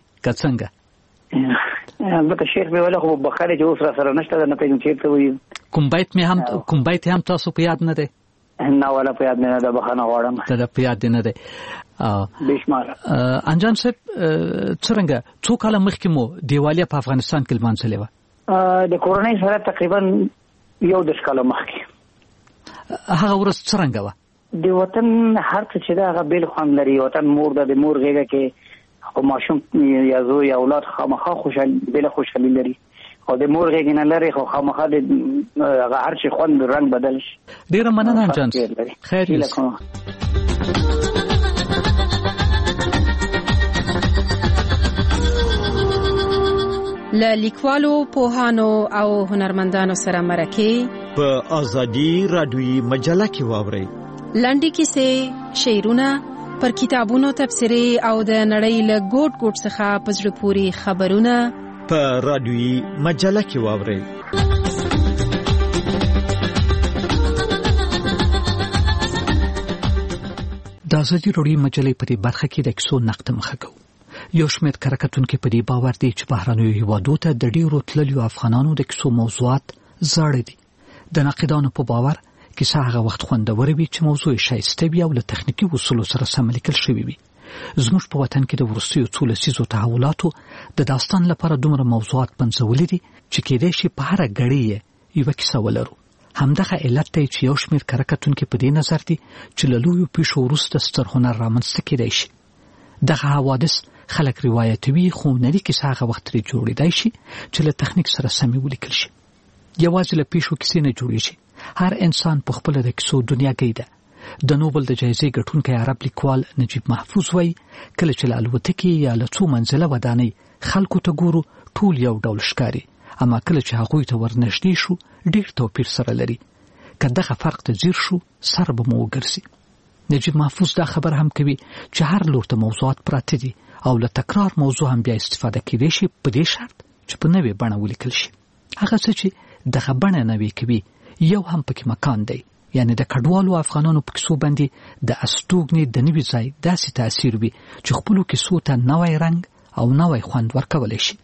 کڅنګ؟ البته شعر به ولا خو بخاره چې اوس را سره نشته، نه پېژنم چې څه وی. کوم بیت هم تاسو په یاد نه دی؟ نه ولا په یاد نه ده، بخانه غواړم. دا په یاد نه دی. بشماره. انجان صاحب څنګه څو کال مخکې مو دیوالی په افغانستان کې لمانځلې و؟ د کورونای سره تقریبا 1 کال مخکې. هغه ورځ څنګه و؟ د وطن هر څه چې دا هغه بیل خوند لري. وطن مور د مور غېږه کې خو ماشوم یا زوی یا اولاد خامخا خوشحالي لري، او د مور غېږه نه لري خو خامخا د هر شي خوند رنگ بدل شي. ډیره مننه انجان. خیر یې. له لیکوالو، پوهانو او هنرمندانو سره مرکه په ازادي رادیوي مجله کې واورئ. لنډې کیسې، شعرونه، پر کتابونو تبصرې او د نړۍ له ګوټ ګوټ څخه په زړه پورې خبرونه په رادیوي مجله کې واورئ. د ازادي رادیوي مجلې په دې برخه کې د کیسو نقد مخه کوو. یو شمېر کارکتونکو په دې باور دي چې بهرنیو هیوادو ته د ډیرو تللیو افغانانو د کیسو موضوعات زاړه دي. د ناقدانو په باور کیسه هغه وخت خوندور وي چې موضوع شایسته وي او له تخنیکی اصولو سره سم لیکل شوی وي. زموږ په وطن کې د وروستیو څو لسیزو تحولاتو د داستان لپاره دومره موضوعات پنځولي دي چې کېدای شي په هره ګړۍ یوه کیسه ولرو. همدغه علت دی چې یو شمېر کارکتونکو په دې نظر دي چې له لویو پیښو وروسته ستر هنر رامنځته کېدای شي. دغه حوادث خلک روایتوي، خو نړۍ کیسه هغه وخت لري جوړېدای شي چې له تخنیک سره سمې ولیکل شي. یوازې له پیښو کیسې نه جوړېږي. هر انسان په خپل د کیسو دنیا کې ده. د نوبل د جایزې ګټونکی عرب لیکوال نجیب محفوظ وایي کله چې له الوتکې یا له څو منزله ودانۍ خلکو ته ګورو ټول یو ډول ښکاري، اما کله چې هغوی ته ورنږدې شو ډېر توپیر سره لري. که دغه فرق ته ځیر شو سر به مو وګرځي. نجیب محفوظ دا خبر هم کوي چې هر لور ته موضوعات پراته دي او له تکرار موضوع هم بیا استفاده کېدای شي په دې شرط چې په نوې بڼه ولیکل شي. هغه څه چې دغه بڼه نوې کوي یو هم پکې مکان دی، یعنی د کډوالو افغانانو په کیسو باندې د استوګنې د نوي ځای داسې تاثیر وي چې خپلو کیسو ته نوی رنګ او نوی خوند ورکولی شي.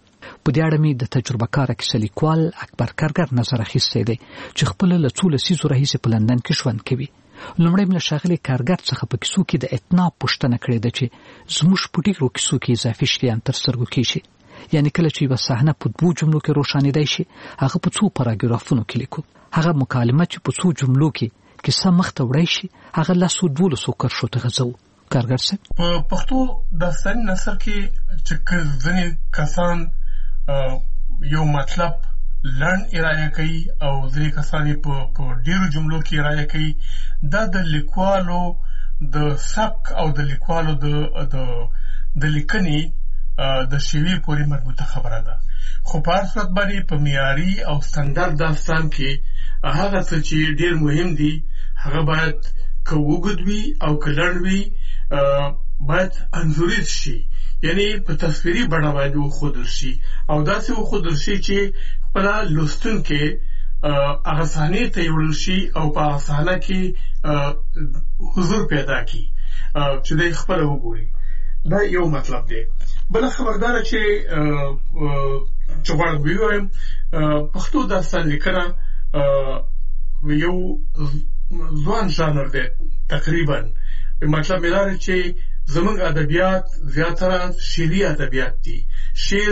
په دې اړه مې د تجربه کار کیسه لیکوال اکبر کارګر نظر اخیستی دی چې خپل له څو لسیزو راهیسې په لندن کې ژوند کوي. لومړی مې له ښاغلي کارګر څخه په کیسو کې د اتناب پوښتنه کړې ده چې زموږ په ډېرو کیسو کې اضافي شیان تر سترګو کېږي. یعنې کله چې یوه صحنه په 2 جملو کې روښانېدای شي هغه په 2 پاراګرافونو کې لیکو. هغه مکالمه چې په 2 جملو کې کیسه مخته وړی شي هغه 12 کرښو ته غځو. کارګر صاحب په پښتو داستاني نثر کې چې ځینې کسان یو مطلب لړن ارائه کوي او ځینې کسان په ډېرو جملو کې ارائه کوي، دا د لیکوالو د سبک او د لیکوالو د لیکنې د شیوې پورې مربوطه خبره ده. خو په هر صورت باندې په معیاري او ستندرد داستان کې هغه څه چې ډېر مهم دي هغه باید که اوږد وي او که لنډ وي باید انځوریز شي، یعنی په تصویري بڼه باید وښودل شي او داسې وښودل شي چې خپله لوستونکی هغه صحنې ته یوړل شي او په هغه صحنه کې حضور پیدا کړي چې دی خپله وګوري. دا یو مطلب دی. بله خبرداره چې غواړم ووایم پښتو داستان لیکنه یو ځوان ژانر دی تقریبا. مطلب مې دا دی چې زموږ ادبیات زیاتره شعري ادبیات دي. شعر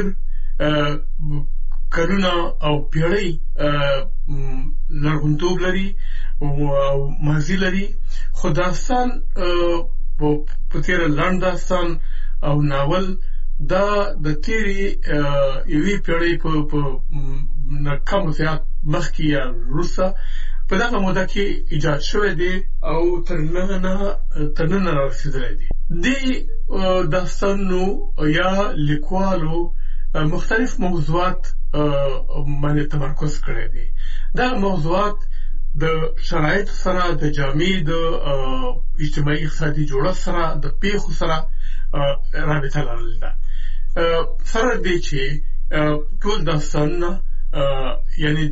کلونه او پیړۍ لرغونتوب لري او ماضي لري، خو داستان په تېره لنډ داستان او ناول دا د تېرې یوې پیړۍ په کم و زیات مخکې یا وروسته په دغه موده کې ایجاد شوی دی او تر ننه رارسېدلی دی. دې داستانونو یا لیکوالو مختلف موضوعات باندې تمرکز کړی دی. دا موضوعات د شرایطو سره، د جامع د اجتماعي اقتصادي جوړښت سره، د پیښو سره رابطه لرل ده. سره دی چې ټول داستانونه یعنی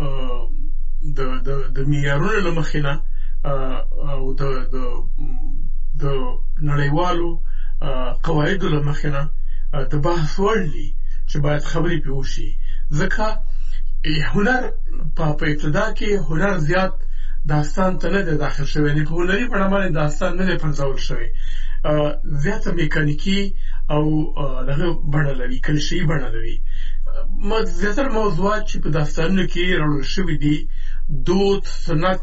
د معیارونو له مخې نه او د نړیوالو قواعدو له مخې نه د بحث وړ دي چې باید خبرې پرې وشي. ځکه هنر په ابتدا کې هنر زیات داستان ته نه دی داخل شوی، یعنې په هنري بڼه باندې داستان نه دی پنځول شوی، زیاته میکانیکي او دغه بڼه لري، کلیشه‌ایي بڼه لري. زیاتره موضوعات چې په داستانونو کې راوړل شوي دي دود، سنت،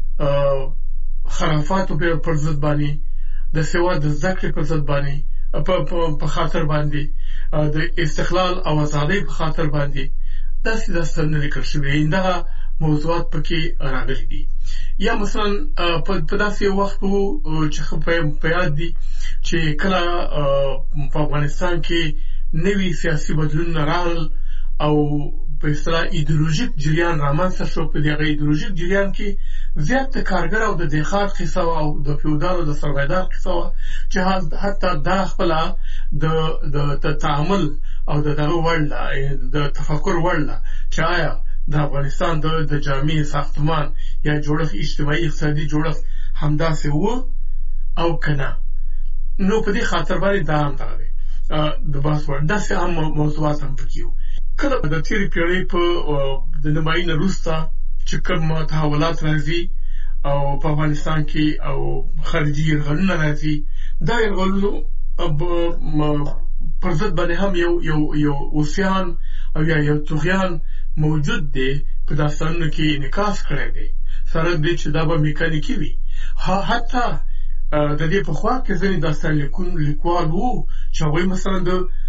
خرافاتو پر ضد باندې، د سواد د زده کړې پر ضد باندې په خاطر باندې، د استقلال او ازادۍ په خاطر باندې داسې داستانونه لیکل شوي. دغه موضوعات پکې راغلي دي. یا مثلا په داسې وخت چې په یاد دي چې کله په افغانستان کې نوي سیاسي بدلونونه راغلل او په اصطلاح ایدئولوژیک جریان رامنځته شو. په دغه ایدئولوژیک جریان کې زیات د کارګر او د دهقان قصه او د فیوډال او د سرمایه‌دار قصه وه چې حتی دا خپله د تعامل او د دغه وړ ده، د تفکر وړ ده چې آیا د افغانستان د جامع ساختمان یا جوړښت، اجتماعي اقتصادي جوړښت همداسې و او که نه. نو په دې خاطر باندې دا هم دغه دی د بحث وړ. داسې هم موضوعات هم پکې وو. کله د تېرې پیړۍ په د نیمایي نه وروسته چې کوم تحولات راځي او په افغانستان کې او خارجي یرغلونه راځي، دا یرغلونو پر ضد باندې هم یو اوسیان او یا یو طغیان موجود دی په داستانونو کې انعکاس کړی دی. سره دی چې دا به میکانیکي وي. حتی د دې پخوا کې ځینې داستان لیکوال وو چې هغوی مثلا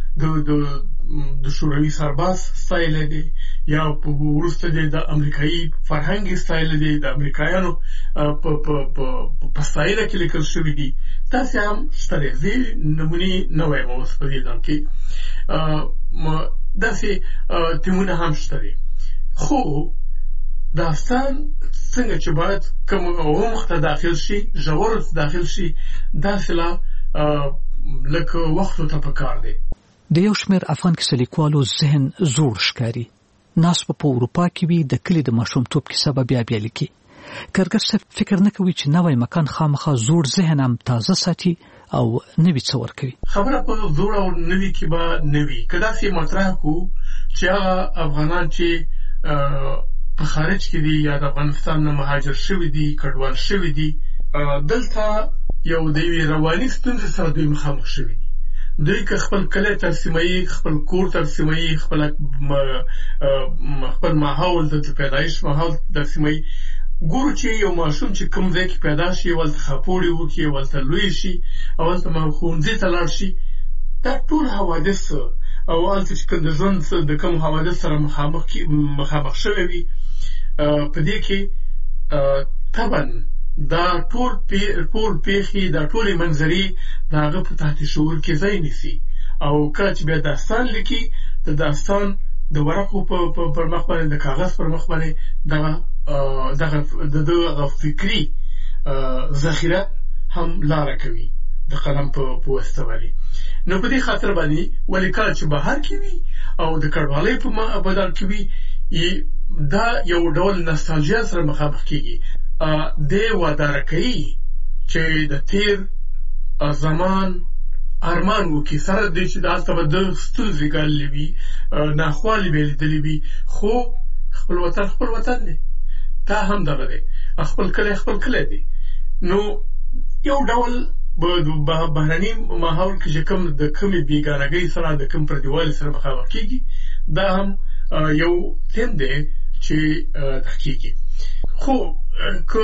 د شوروي سرباز ستایلی دی یا وروسته دی د امریکایي فرهنګ ستایلی دی، د امریکایانو په ستایله کې لیکل شوي دي. داسې هم شته دی. زه نمونې نه وایم اوس په دې ځای کې، داسې تیمونه هم شته دی. خو داستان څنګه چې باید کوم عمق ته داخل شي، ژورو ته داخل شي، داسې لا لکه وختو ته پکار دی. د یو شمېر افغان کیسه لیکوالو ذهن زوړ ښکاري. ناس په اروپا کې وي، د کلي د ماشومتوب کیسه به بیا لیکي. کارګر صاحب فکر نه کوي چې نوی مکان خامخا زوړ ذهن هم تازه ساتي او نوي څه ورکوي؟ خبره په زوړ او نوي کې به نه وي. که داسې مطرح کړو چې هغه افغانان چې په خارج کې دي یا د افغانستان نه مهاجر شوي دي کډوال شوي دي دلته یو د یوې رواني ستونزې سره دوی مخامخ شوي دي دوی که خپل کلی ترسیموي خپل کور ترسیموي خپل ماحول د پیدایش ماحول ترسیموي ګورو چې یو ماشوم چې کوم ځای کې پیدا شي ولته خاپوړې وکړي ولته لوی شي او ولته ښوونځي ته لاړ شي دا ټول حوادث او هلته چې کوم د ژوند د کوم حوادث سره مخامخ شوی وي په دې کې طبعا دا ټول پیښې دا ټولې منظرې د هغه په تحت شعور کې ځای نیسي او کله چې بیا داستان لیکي د داستان د ورقو پر مخ باندې د کاغذ پر مخ باندې دغه فکري ذخیره هم لاره کوي د قلم په واسطه باندې نو په دې خاطر باندې ولې کله چې بهر کې وي او د کډوالۍ په بدل کې وي دا یو ډول نوستالژیا سره مخامخ کېږي دې واداره کوي چې د تیر زمان ارمان وکړي سره دې چې دلته به د ستونزې ګاللې وي ناخوالې به یې لیدلې وي خو خپل وطن دی دا هم دغه دی خپل کلی دی نو یو ډول بهرني ماحول کې چې کوم د کومې بېګانګۍ سره د کوم پردیوالي سره مخامخ کېږي دا هم یو تیم دی چې تحقیقي خو که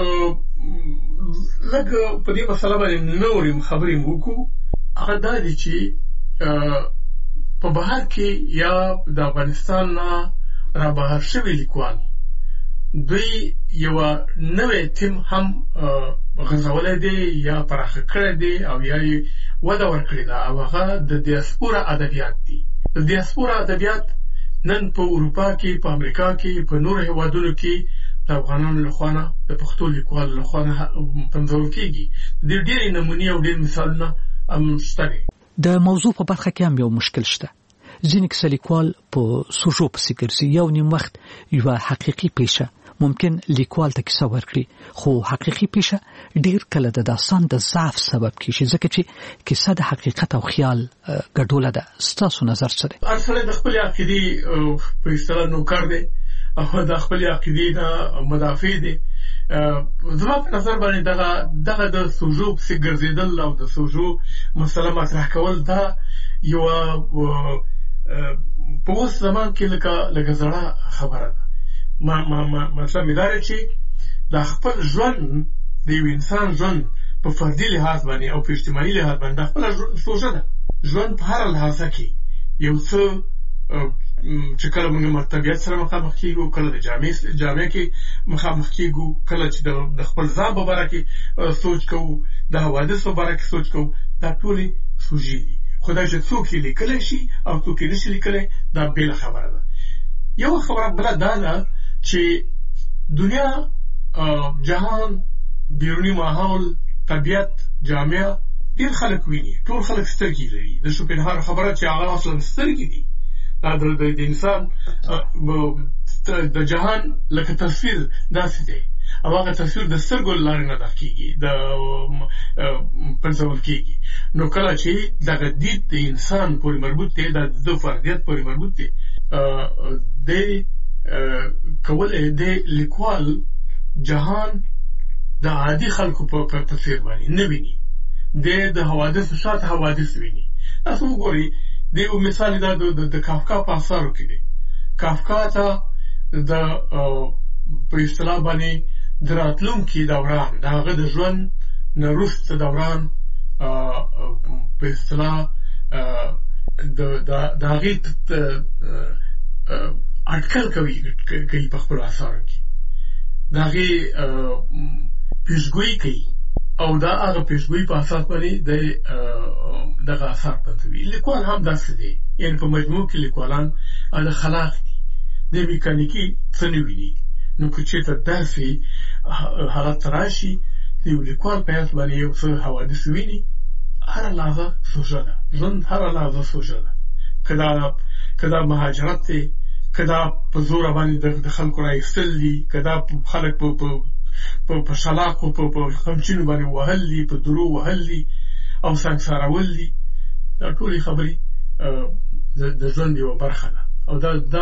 لږ په دې مسله باندې نورې خبرې وکړو هغه دا دی چې په بهر کې یا د افغانستان نه را بهر شوي لیکوال دوی یوه نوی تیم هم غځولی دی یا پراخه کړی دی او یا یې وده ورکړې ده او هغه د دیاسپورا ادبیات دي د دیاسپورا ادبیات نن په اروپا کې په امریکا کې په نورو هېوادونو کې د افغانانو لخوا نه د پښتو لیکوالو لخوا نه پنځول کېږي د ډېرې نمونې او ډېر مثالونه هم شته دي د موضوع په برخه کې هم یو مشکل شته ځینې کیسه لیکوال په سوژو پسې ګرځي یو نیم وخت یوه حقیقي پیشه ممکن لیکوال ته کیسه ورکړي خو حقیقي پیشه ډېر کله د داستان د ضعف سبب کیږي ځکه چې کیسه د حقیقت او خیال ګډوله ده ستاسو نظر څه دی هر سړی د خپلې عقیدې په اصطلاح نوکر دی او د خپلې عقیدې نه مدافع دی زما په نظر باندې دغه د سوژو پسې ګرځېدل او د سوژو مسله مطرح کول دا یوه په اوس زمان کې لکه زړه خبره ده مطلب مې دا دی چې دا خپل ژوند د یو انسان ژوند په فردي لحاظ باندې او په اجتماعي لحاظ باندې دا خپله سوژه ده ژوند په هره لحاظه کې یو څه چې کله موږ مرتبیت سره مخامخ کېږو کله د جامع کې مخامخ کېږو کله چې د خپل ځان په باره کې سوچ کوو د حوادث په باره کې سوچ کوو دا ټولې سوژې دي خو دا چې څوک یې لیکلی شي او څوک یې نشي لیکلی دا بېله خبره ده یو خبره بله دا ده چې دنیا جهان بیرونی ماحول طبیعت جامعه ډېر خلک ویني ټول خلک سترګې لري د شوپنهاور خبره چې هغه اصلا سترګې دي دا د انسان د جهان لکه تصویر داسې دی او هغه تصویر د سترګو له لارې نه کېږي پنځول کېږي نو کله چې دغه دید د انسان پورې مربوط دی د فردیت پورې مربوط دی کولی د لیکوال جهان د عادي خلکو په تصویر باندې نه ویني د حوادثو شاته حوادث ویني تاسو وګورئ د یو مثال دا د کافکا په اثارو کې دی کافکا ته د په اصطلاح باندې د راتلونکي دوران د هغه د ژوند نه وروسته دوران په اصطلاح د هغې اټکل کوي په خپلو اثارو کې د هغې پیشګویي کوي او دا هغه پیشګویي په اساس باندې دغه اثار پنځوي لیکوال هم داسې دی یعنې په مجموع کې لیکوالان د خلاق دي د میکانیکي څه نه ویني نو که چېرته داسې حالت راشي د یو لیکوال په حیث باندې یو څه حوادث ویني هره لحظه سوژه ده ژوند هره لحظه سوژه ده که دا مهاجرت دی که دا په زوره باندې د خلکو راایستل دي که دا خلک په شلاقو په خمچینو باندې وهل دي په درو وهل دي او سنګسارول دي دا ټولې خبرې د ژوند یوه برخه ده او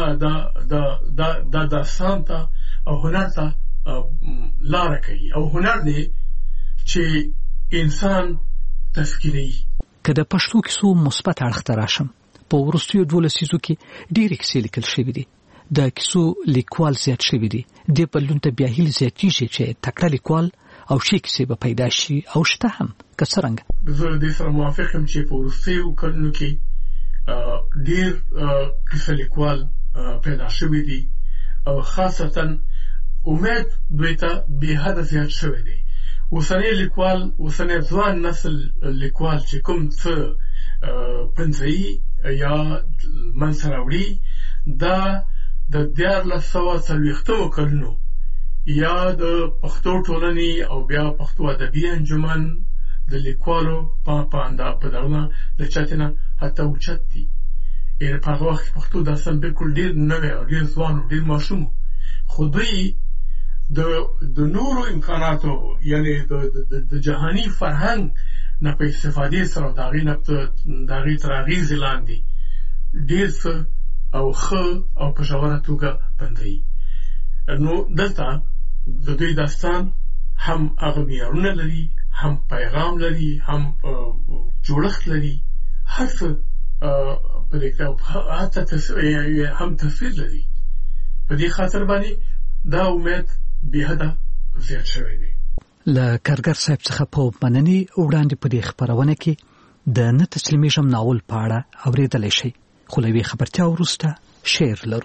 دا داستان ته او هنر ته لاره کوي او هنر دی چې انسان تسکینوي. که د پښتو کیسو مثبت اړخ ته راشم، په وروستیو 12 لسیزو کې ډېرې کیسې لیکل شوې دي. د کیسو لیکوال زیات شوي دي. دې بدلون ته بیا هیله زیاتېږي چې تکړه لیکوال او ښې کیسې به پیدا شي او شته هم. که څرنګه زه دې سره موافق یم چې په وروستیو کلونو کې ډېر کیسه لیکوال پیدا شوي دي او خاصتا امید دوی ته بې حده زیات شوی دی. اوسنی ځوان نسل لیکوال چې کوم څه پنځوي یا منځته راوړي، دا د 1440 کلونو یا د پښتو ټولنې او بیا پښتو ادبي انجمن د لیکوالو په دغه د چتې نه حتی اوچت دي. یعنې په هغه وخت کې پښتو داستان بالکل ډېر نوی او ډېر ځوان او ډېر ماشوم، خو دوی د نورو امکاناتو یعنی د جهاني فرهنګ نه په استفادې سره د هغې تر اغېزې لاندې ډېر څه او ښه او په ژوره توګه پنځوي. نو دلته د دوی داستان هم هغه معیارونه لري، هم پیغام لري، هم جوړښت لري، هر څه په دې کې هم تصویر لري. په دې خاطر باندې دا امید بې حده زیات شوی دی. له کارګر صاحب څخه په مننې وړاندې په دې خپرونه کې د نه تسلیمیږم ناول په اړه اورېدلی شئ، خو له یوې خبرتیا وروسته شعر لرو.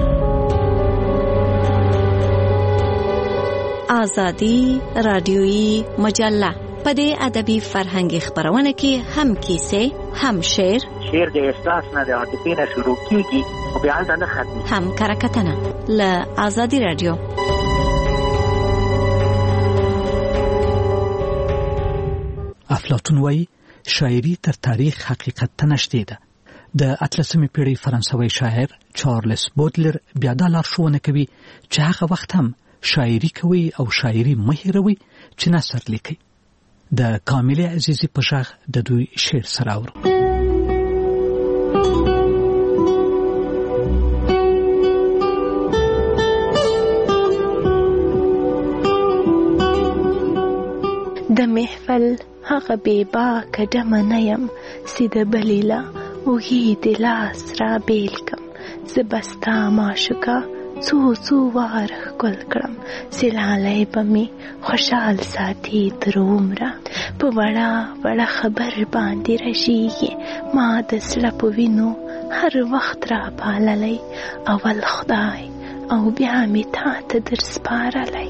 آزادی رادیویی مجله په دې ادبي فرهنګي خپرونه کې هم کیسې، هم شعر د احساس نه د عاطفې نه شروع کیږي او بیا هلته نه ختمېږي، هم کرکټنه له آزادي رادیو. افلاطون وایي شاعري تر تاریخ حقیقت ته نږدې ده. د 18مې پیړۍ فرانسوي شاعر چارلز بودلر بیا دا لارښوونه کوي چې هغه وخت هم شاعري کوي او شاعري مه هېروئ چې نثر لیکئ. د کاملې عزیزي په غږ د دوی شعر سره اورو. د محفل هغه بېباکه ډمه نه یم چې د بلې له اوږې د لاس را بیل کړم. زه به ستا معشوقه څو واره ښکل کړم چې لالی به مې خوشحال ساتي تر عمره. په وړه خبر باندې رژېږي ما د زړه په وینو هر وخت را پاللی، اول خدای او بیا مې تا ته در سپارلی.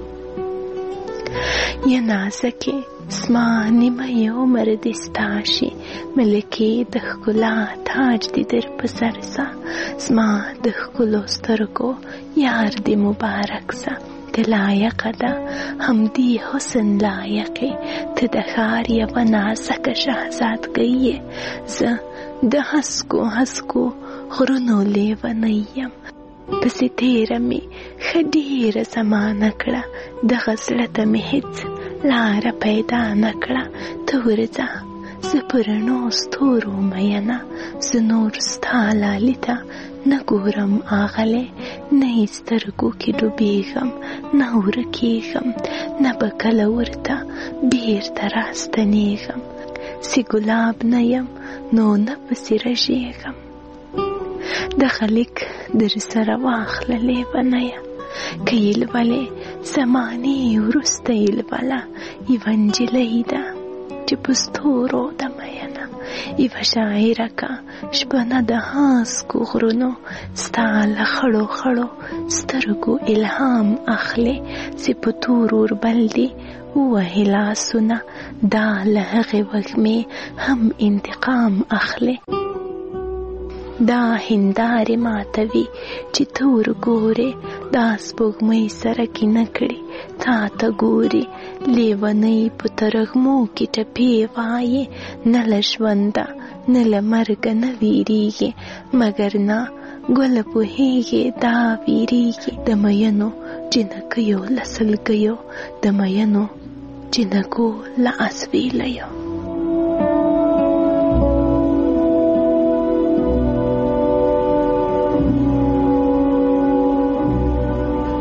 یا نازکې زما نیمه عمر دې ستا شي، ملکې د ښکلا تاج دې در په سر سه، زما د ښکلو سترګو یار دې مبارک سه. ته لایقه ده همدې حسن لایقې، ته د ښار یوه نازکه شهزادګۍ یې، زه د هسکو غرونو لیونی یم. پسې تیره مې ښه ډېره زمانه کړه، دغه زړه ته مې هېڅ لاره پیدا نه کړه. ته ورځه زه په رڼو ستورو مینه، زه نور ستا لالي ته نه ګورم آغلی، نه یې سترګو کې ډوبېږم نه ورکېږم، نه به کله ورته بېرته راستنېږم. چې ګلاب نه یم نو نه پسې رژېږم. دغه لیک در سره واخله لیونیه، که یې لولې زمانې وروسته یې لوله. یوه نجلۍ ده چې په ستورو ده مینه، یوه شاعره که شپنه د هسکو غرونو، ستا له خړو سترګو الهام اخلي، چې په تور اوربل دي ووهي لاسونه، دا له هغې وږمې هم انتقام اخلي. دا هندارې ماتوي چې ته ورګورې، دا سپوږمۍ سره کینه کړي تا ته ګوري. لیونۍ په ترږمو کې ټپې وایي، نه له ژونده نه له مرګه نه ویریږي، مګر نه ګله پوهیږي دا ویریږي. د مینو جنکیو له سلګیو، د مینو جنکو له اسویلیو.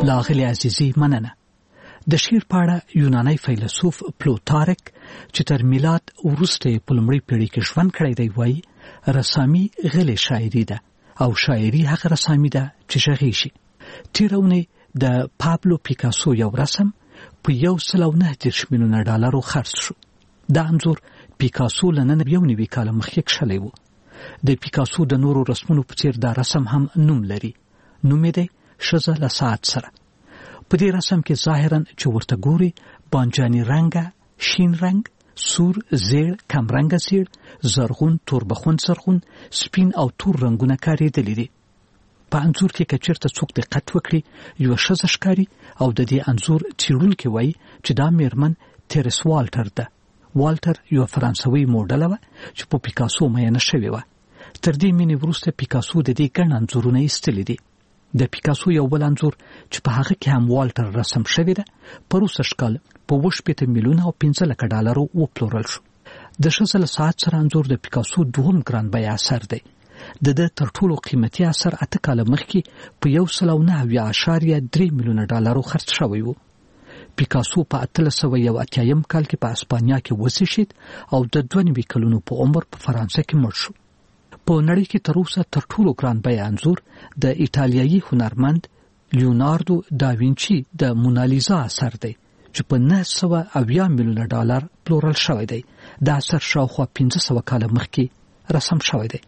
لاغلی عزیزی مننه. د شعر په اړه یوناني فیلسوف پلوتارک چې تر میلاد وروسته په لومړۍ پیړۍ کې ژوند کړی دی وایي رسامي غلې شاعري ده او شاعري هغه رسامي ده چې غږیږي. تیرونه د پابلو پیکاسو یو رسم په $109 میلیون خرڅ شو. دا انځور پیکاسو لنن یو نوي کال مخکې کښلی و. د پیکاسو د نورو رسمونو په څیر دا رسم هم نوم لري. نوم یې دی ښځه له ساعت سره. په دې رسم کې ظاهرا چې ورته ګوري بانجاني رنګه، شین رنګ، سور، زیړ، کم رنګه زیړ، زرغون، توربخون زرغون، سپین او تور رنګونه کارېدلي دي. په انځور کې که چېرته څوک دقت وکړي یوه ښځه ښکاري او د دې انځور څېړونکي وایي چې دا میرمن تیرس والټر ده. والټر یوه فرانسوي موډله وه چې په پیکاسو میینه شوې وه. تر دې مینې وروسته پیکاسو د دې ګڼ انځورونه ایستلي دي. د پیکاسو یو بل انځور چې په هغه کې هم والټر رسم شوی ده په 2000 په $50 میلیونه او $15 وپلورل شو. د ښځه له ساعت سره انځور د پیکاسو دوهم ګران بیه اثر دی. د تر ټولو قیمتي اثر 8 کاله مخکې په $109.3 میلیونه خرڅ شوی و. پیکاسو په 1881 کال کې په اسپانیا کې وزیږید او د 92 کلونو په عمر په فرانسه کې مړ شو. په نړۍ کې تر اوسه تر ټولو ګران بیه انځور د ایټالیایي هنرمند لیوناردو دا وینچي د مونالیزا اثر دی چې په $970 میلیونه پلورل شوی دی. دا اثر شاوخوا 1500 کاله مخکې رسم شوی دی.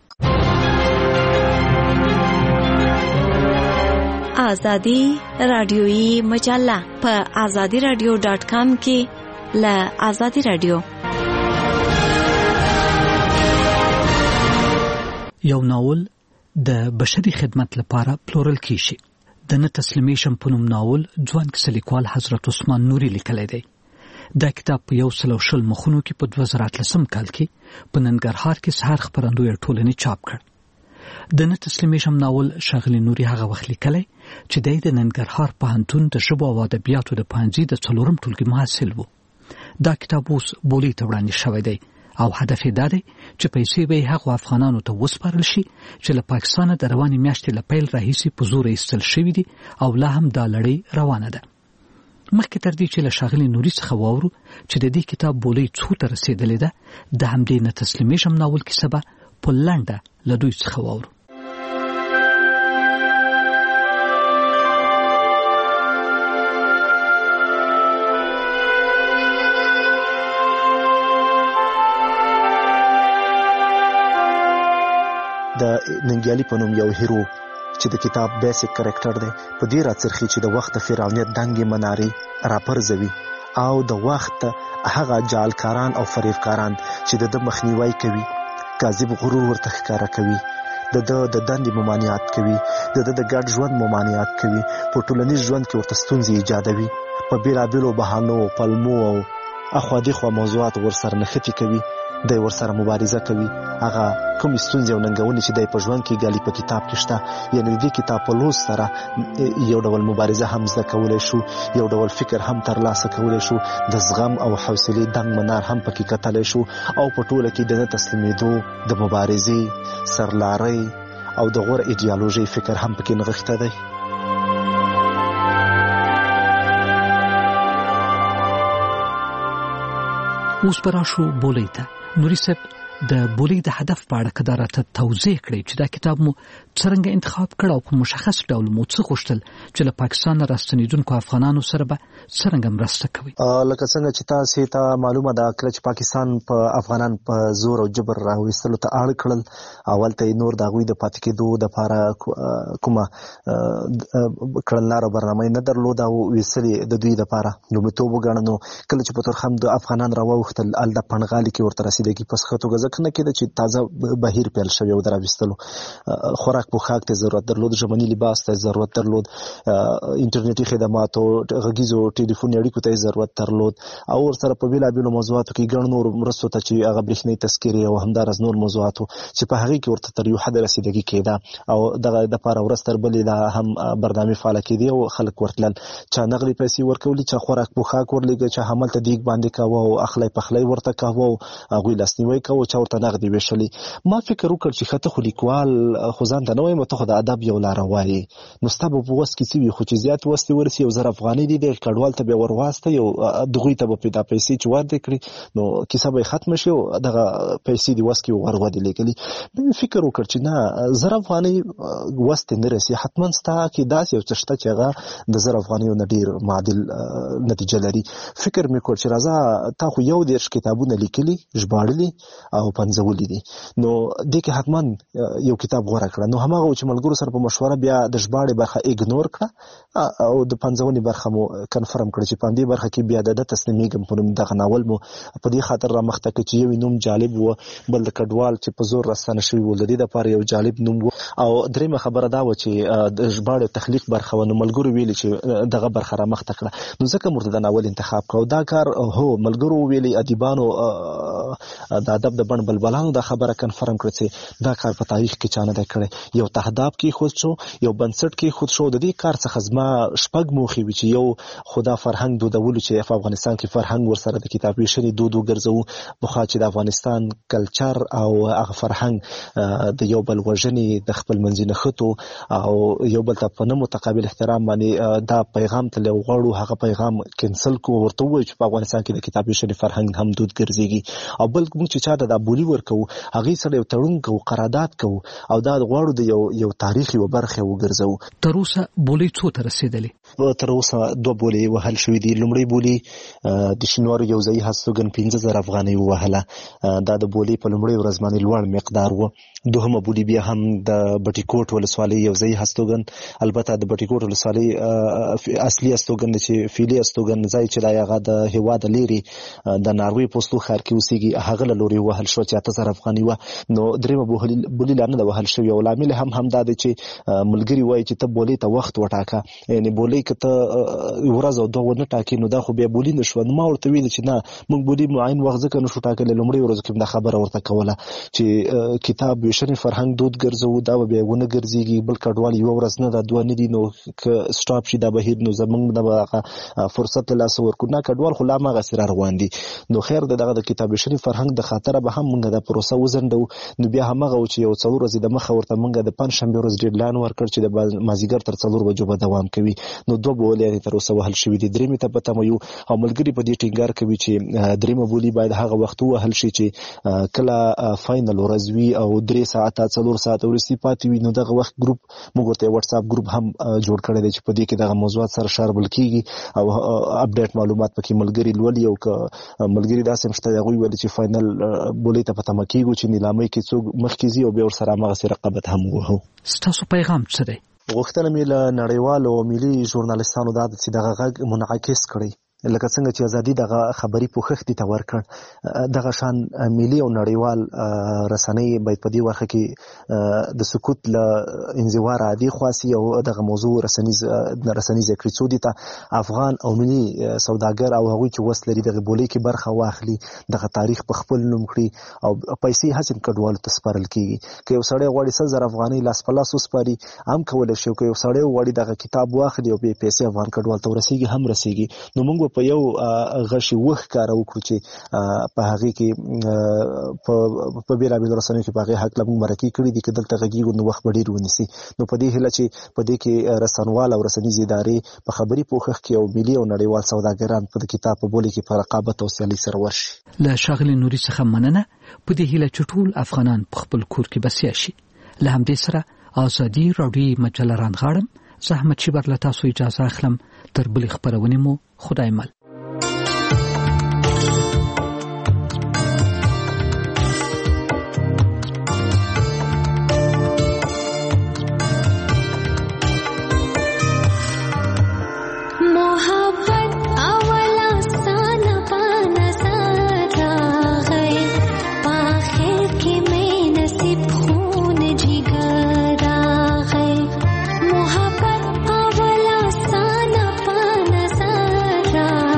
آزادی رادیویی مجله په azadiradio.com کې له آزادی رادیو. یو ناول د بشري خدمت لپاره پلورل کیږي. د نه تسلیمیشن په نوم ناول ځوان کیسه لیکوال حضرت عثمان نوري لیکلی دی. دا کتاب په 120 مخونو کې په 2013 کال کې په ننګرهار کې سهار خپرندوی ټولنې چاپ کړ. د نه تسلیمیشن ناول ښاغلي نوري هغه وخت لیکلی چې د ننګرهار پوهنتون د ژبو او ادبیاتو د پوهنځي د 4م ټولګي محصل و. دا کتاب اوس بولي ته وړاندې شوی دی او هدف یې دا دی چې پیسې به هغو افغانانو ته وسپارل شي چې له پاکستانه د روانې میاشتې له پیل راهیسې په زور ایستل شوي دي او لا هم دا لړۍ روانه ده. مخکې تر دې چې له ښاغلي نوري څخه واورو چې د دې کتاب بولۍ څو ته رسېدلې ده، د همدې نه تسلیمیشم ناول کیسه به په لنډه له دوی څخه واورو. د ننګیالي په نوم یو هیرو چې د کتاب بیسیک کریکټر دی په دې راڅرخي چې د وخت د فرعونیت دنګې منارې راپرځوي او د وخت هغه جعلکاران او فریبکاران چې د مخنیوي کوي، کاذب غرور ورته ښکاره کوي، د دندې ممانعت کوي، د ګډ ژوند ممانعت کوي، په ټولنیز ژوند کې ورته ستونزې ایجادوي، په بیلابیلو بهانو، پلمو او اخوا دیخوا موضوعات ورسره نښتې کوي، دی ورسره مبارزه کوي. هغه کومې ستونزې او ننګونې چې دی په ژوند کې ګالي په کتاب کې شته. یعنې د دې کتاب په لوست سره یو ډول مبارزه هم زده کولی شو، یو ډول فکر هم ترلاسه کولی شو، د زغم او حوصلې دنګ منار هم پکې کتلی شو او په ټوله کې د نه تسلیمېدو، د مبارزې، سرلارۍ او د غوره ایډیالوژۍ فکر هم پکې نغښته دی. اوس به راشو بولۍ ته. نوري صاحب د بولۍ د هدف په اړه که دا راته توضیح کړئ چې دا کتاب مو څرنګه انتخاب کړ او په مشخص ډول مو څه غوښتل چې له پاکستان راستنېدونکو افغانانو سره به څرنګه مرسته کوي؟ لکه څنګه چې تاسې ته معلومه ده کله چې پاکستان په افغانان په زور او جبر راویستلو ته اړ کړل، اول ته یې نور د هغوی د پاتې کېدو دپاره کومه کړنلاره برنامه نه درلوده او ویستلې د دوی دپاره لومړیتوب وګڼه. نو کله چې په ترخم د افغانان راواوښتل هلته پنډغالي کې ورته رسېدګي په ښه توګه ځکه نه کېده چې تازه بهیر پیل شوی و د راویستلو. خوراک پوښاک ته ضرورت درلود، ژمني لباس ته ضرورت درلود، انټرنیټي خدماتو، غږیزو ټلیفوني اړیکو ته ضرورت درلود او ورسره په بیلابیلو موضوعاتو کې ګڼ نور مرستو ته چې هغه برېښنایي تذکرې او همداراز نور موضوعاتو چې په هغې کې ورته تر یو حده رسېدګي کېده او دغه دپاره ورځ تر بلې لا هم برنامې فعاله کېدې او خلک ورتلل. چا نغدې پیسې ورکولي، چا خوراک پوښاک ورلېږه، چا هملته دیګ باندې کاوه او اخلی پخلی ورته کاوه او هغوی لاسنیوی کوه، چا ورته نغدي ویشلې. ما فکر وکړ چې خته خو لیکوال خو ځان ته نه وایم ته خو د ادب یو لاره وایي نو ستا به په وس کې څه وي خو چې زیات وس دې ورسي 1000 افغانۍ دي د کډوال ته به ورواستي یو دغوی ته به پیدا پیسې چې ورته کړي نو کیسه به ختم شي او دغه پیسې دی وس کې ورغودي لیکلي. فکر وکړ چې نه 1000 افغانۍ وس ته نه رسي حتما ستا کې داسې یو څه شته چې هغه د 1000 افغانۍ نه ډیر معادل نتیجه لري. فکر مې کړ چې راځه تا خو یو ډیر کتابونه لیکلي ژباړلي او پنځولي دي نو دې کې حتما یو کتاب غوړه کړه. نو همغه چې ملګرو سره په مشوره بیا د ژباړې برخه ایګنور کړه او د پنځونې برخه مو کنفرم کړ چې په دې برخه کې بیا د تسلیمیږم په نوم دغه ناول مو په دې خاطر را مخته کې چې یو نوم جالب و بل د کډوال چې په زور راستنه شوی و د دې لپاره یو جالب نوم و او دریمه خبره دا و چې د ژباړې تخلیق برخه و نو ملګرو ویلي چې دغه برخه را مخته کړه نو ځکه مرته د ناول انتخاب کړو. دا کار هو ملګرو ویلي ادیبانو د ادب د بڼ بلبلانو دا خبره کنفرم کړه چې دا کار په تاریخ کې چانه ده کړی یو تهداب کې خود شو یو بنسټ کې خود شو. د دې کار څخه زما شپږ موخې وي چې یو خدا فرهنګ دودولو چې په افغانستان کې فرهنګ ورسره د کتاب ویشنې دود وګرځو بخوا چې د افغانستان کلچر او هغه فرهنګ د یو بل وژنې د خپل منځي نښتو او یو بل ته په نه متقابل احترام باندې دا پیغام ته لغړو هغه پیغام کینسل کو ورته وایي چې په افغانستان کې د کتاب ویشنې فرهنګ هم دود ګرځيږي او بل موږ چې چا د بولی ورکو هغه سره یو تړون کو قرارداد کو او دا غواړو د یو تاریخي و برخه وګرځو. تر اوسه بولی څو تر رسیدلې؟ تر اوسه 2 بولی وهل شوې دي. لومړی بولی د شینوار یو ځای هڅوګن 15000 افغانۍ وهله دا د بولی په لومړی ورځ باندې لوړ مقدار و. دوهمه بولی بیا هم د بټیکوټ ولسوالۍ یو ځای هڅوګن البته د بټیکوټ ولسوالۍ اصلي هڅوګن چې فعلی هڅوګن ځای چې دا هغه د هواد لري د ناروی پوسټو خار کې اوسېږي هغه لوري وهل شو چې 8000 افغانۍ و. نو دریمه بولی لانه د وهل شو یو لامل هم دا دی چې ملګری وایي چې ته بولی ته وخت وټاکه یعنی بولی کته ورځ او 2 نه ټاکې نو دا خو بیا بولی نشو. نو ما ورته ویل چې نه موږ بولی معین وخت ځکه نشو ټاکل. لومړی ورځ کې دا خبره ورته کوله چې کتاب ویشنې فرهنګ دود ګرځو دا به ونه ګرځيږي بل کډوال یو ورځ نه دا 2 نه دي نو ک سټاپ شي دا بهیر نو زمونږ د فرصت له لاس ورکو نه کډوال خو لا ما غسر روان دي. نو خیر دغه د کتاب ویشنې فرهنګ د خاطر به هم موږ د پروسه وزندو نو بیا همغه چې یو څو ورځې د مخه ورته موږ د پنځشنبه ورځ ډیډلاین ورکړ چې د مازیګر تر 4 بجو به دوام کوي. نو 2 بولې تر اوسه وهل شوې دي. درېمه ته پته مو یو او ملګری په دې ټینګار کوي چې درېمه بولی باید هغه وخت وهل شي چې کله فائنل ورځ وي او 3 ساعته 4 ساعته ورسي پاتې وي. نو دغه وخت ګروپ موږ ورته واتس اپ ګروپ هم جوړ کړی دی چې په دې کې دغه موضوعات سره شاربل کیږي او اپډیټ معلومات پکې ملګری لولي او ملګری داسې مشته هغه ویل چې فائنل بولی ته پته مکیږي چې نیلامه کې څوک مخکېزي او به ور سره مغه سره رقابت هم وو. ستاسو پیغام څه دی؟ غوښتنه مې له نړیوالو او ملي ژورنالستانو دا چې دغه غږ منعکس کړي لکه څنګه چې ازادي دغه خبري پوښښت ته ورکړ دغه شان ملي او نړیوال رسنۍ باید په دې ورخه کې د سکوت له انزوار عادي خاصي او دغه موضوع رسنیز کړی څو دي ته افغان او ملي سوداګر او هغوی چې وس لري دغه بولې کې برخه واخلي دغه تاریخ په خپل نوم کړی او پیسې حسن کډوالو ته سپارل کیږي. که یو سړی غواړي 1000 افغانۍ لاس په لاس وسپاري هم کولای شي. که یو سړی غواړي دغه کتاب واخلي او به پیسې افغان کډوال ته ورسیږي هم رسیږي. نو موږ په یو غشي وخ کار وکړو چې په هغه کې په بیلابیل رسنیو کې په هغه حق لمو مرکه کړی دي چې دلته غږیږي نو وخت ډیر ونیسي. نو په دې هله چې په دې کې رسنوال او رسنیز ادارې په خبري پوښښ کې او ملي او نړیوال سوداګران په کتاب په بولی کې په رقابت او سیالي سره ورشي. له شاغلي نوري څخه مننه په دې هله چې ټول افغانان په خپل کور کې بسیا شي. له همدې سره ازادي راډیو مجله رانغاړم زحمت شي برله تاسو اجازه اخلم تر بل خبرونه مو خدای مل. मोहब्बत अवला सा न पा नज़र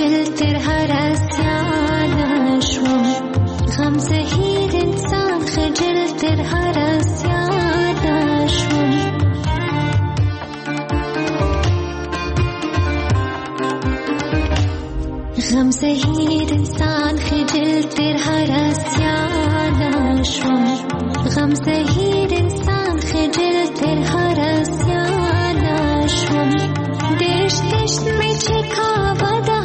خجل تر هر اسیان شوم غم زهیر انسان خجل تر هر اسیان شوم غم زهیر انسان خجل تر هر اسیان شوم غم زهیر انسان خجل تر هر اسیان شوم دشت دشت می چکا بدا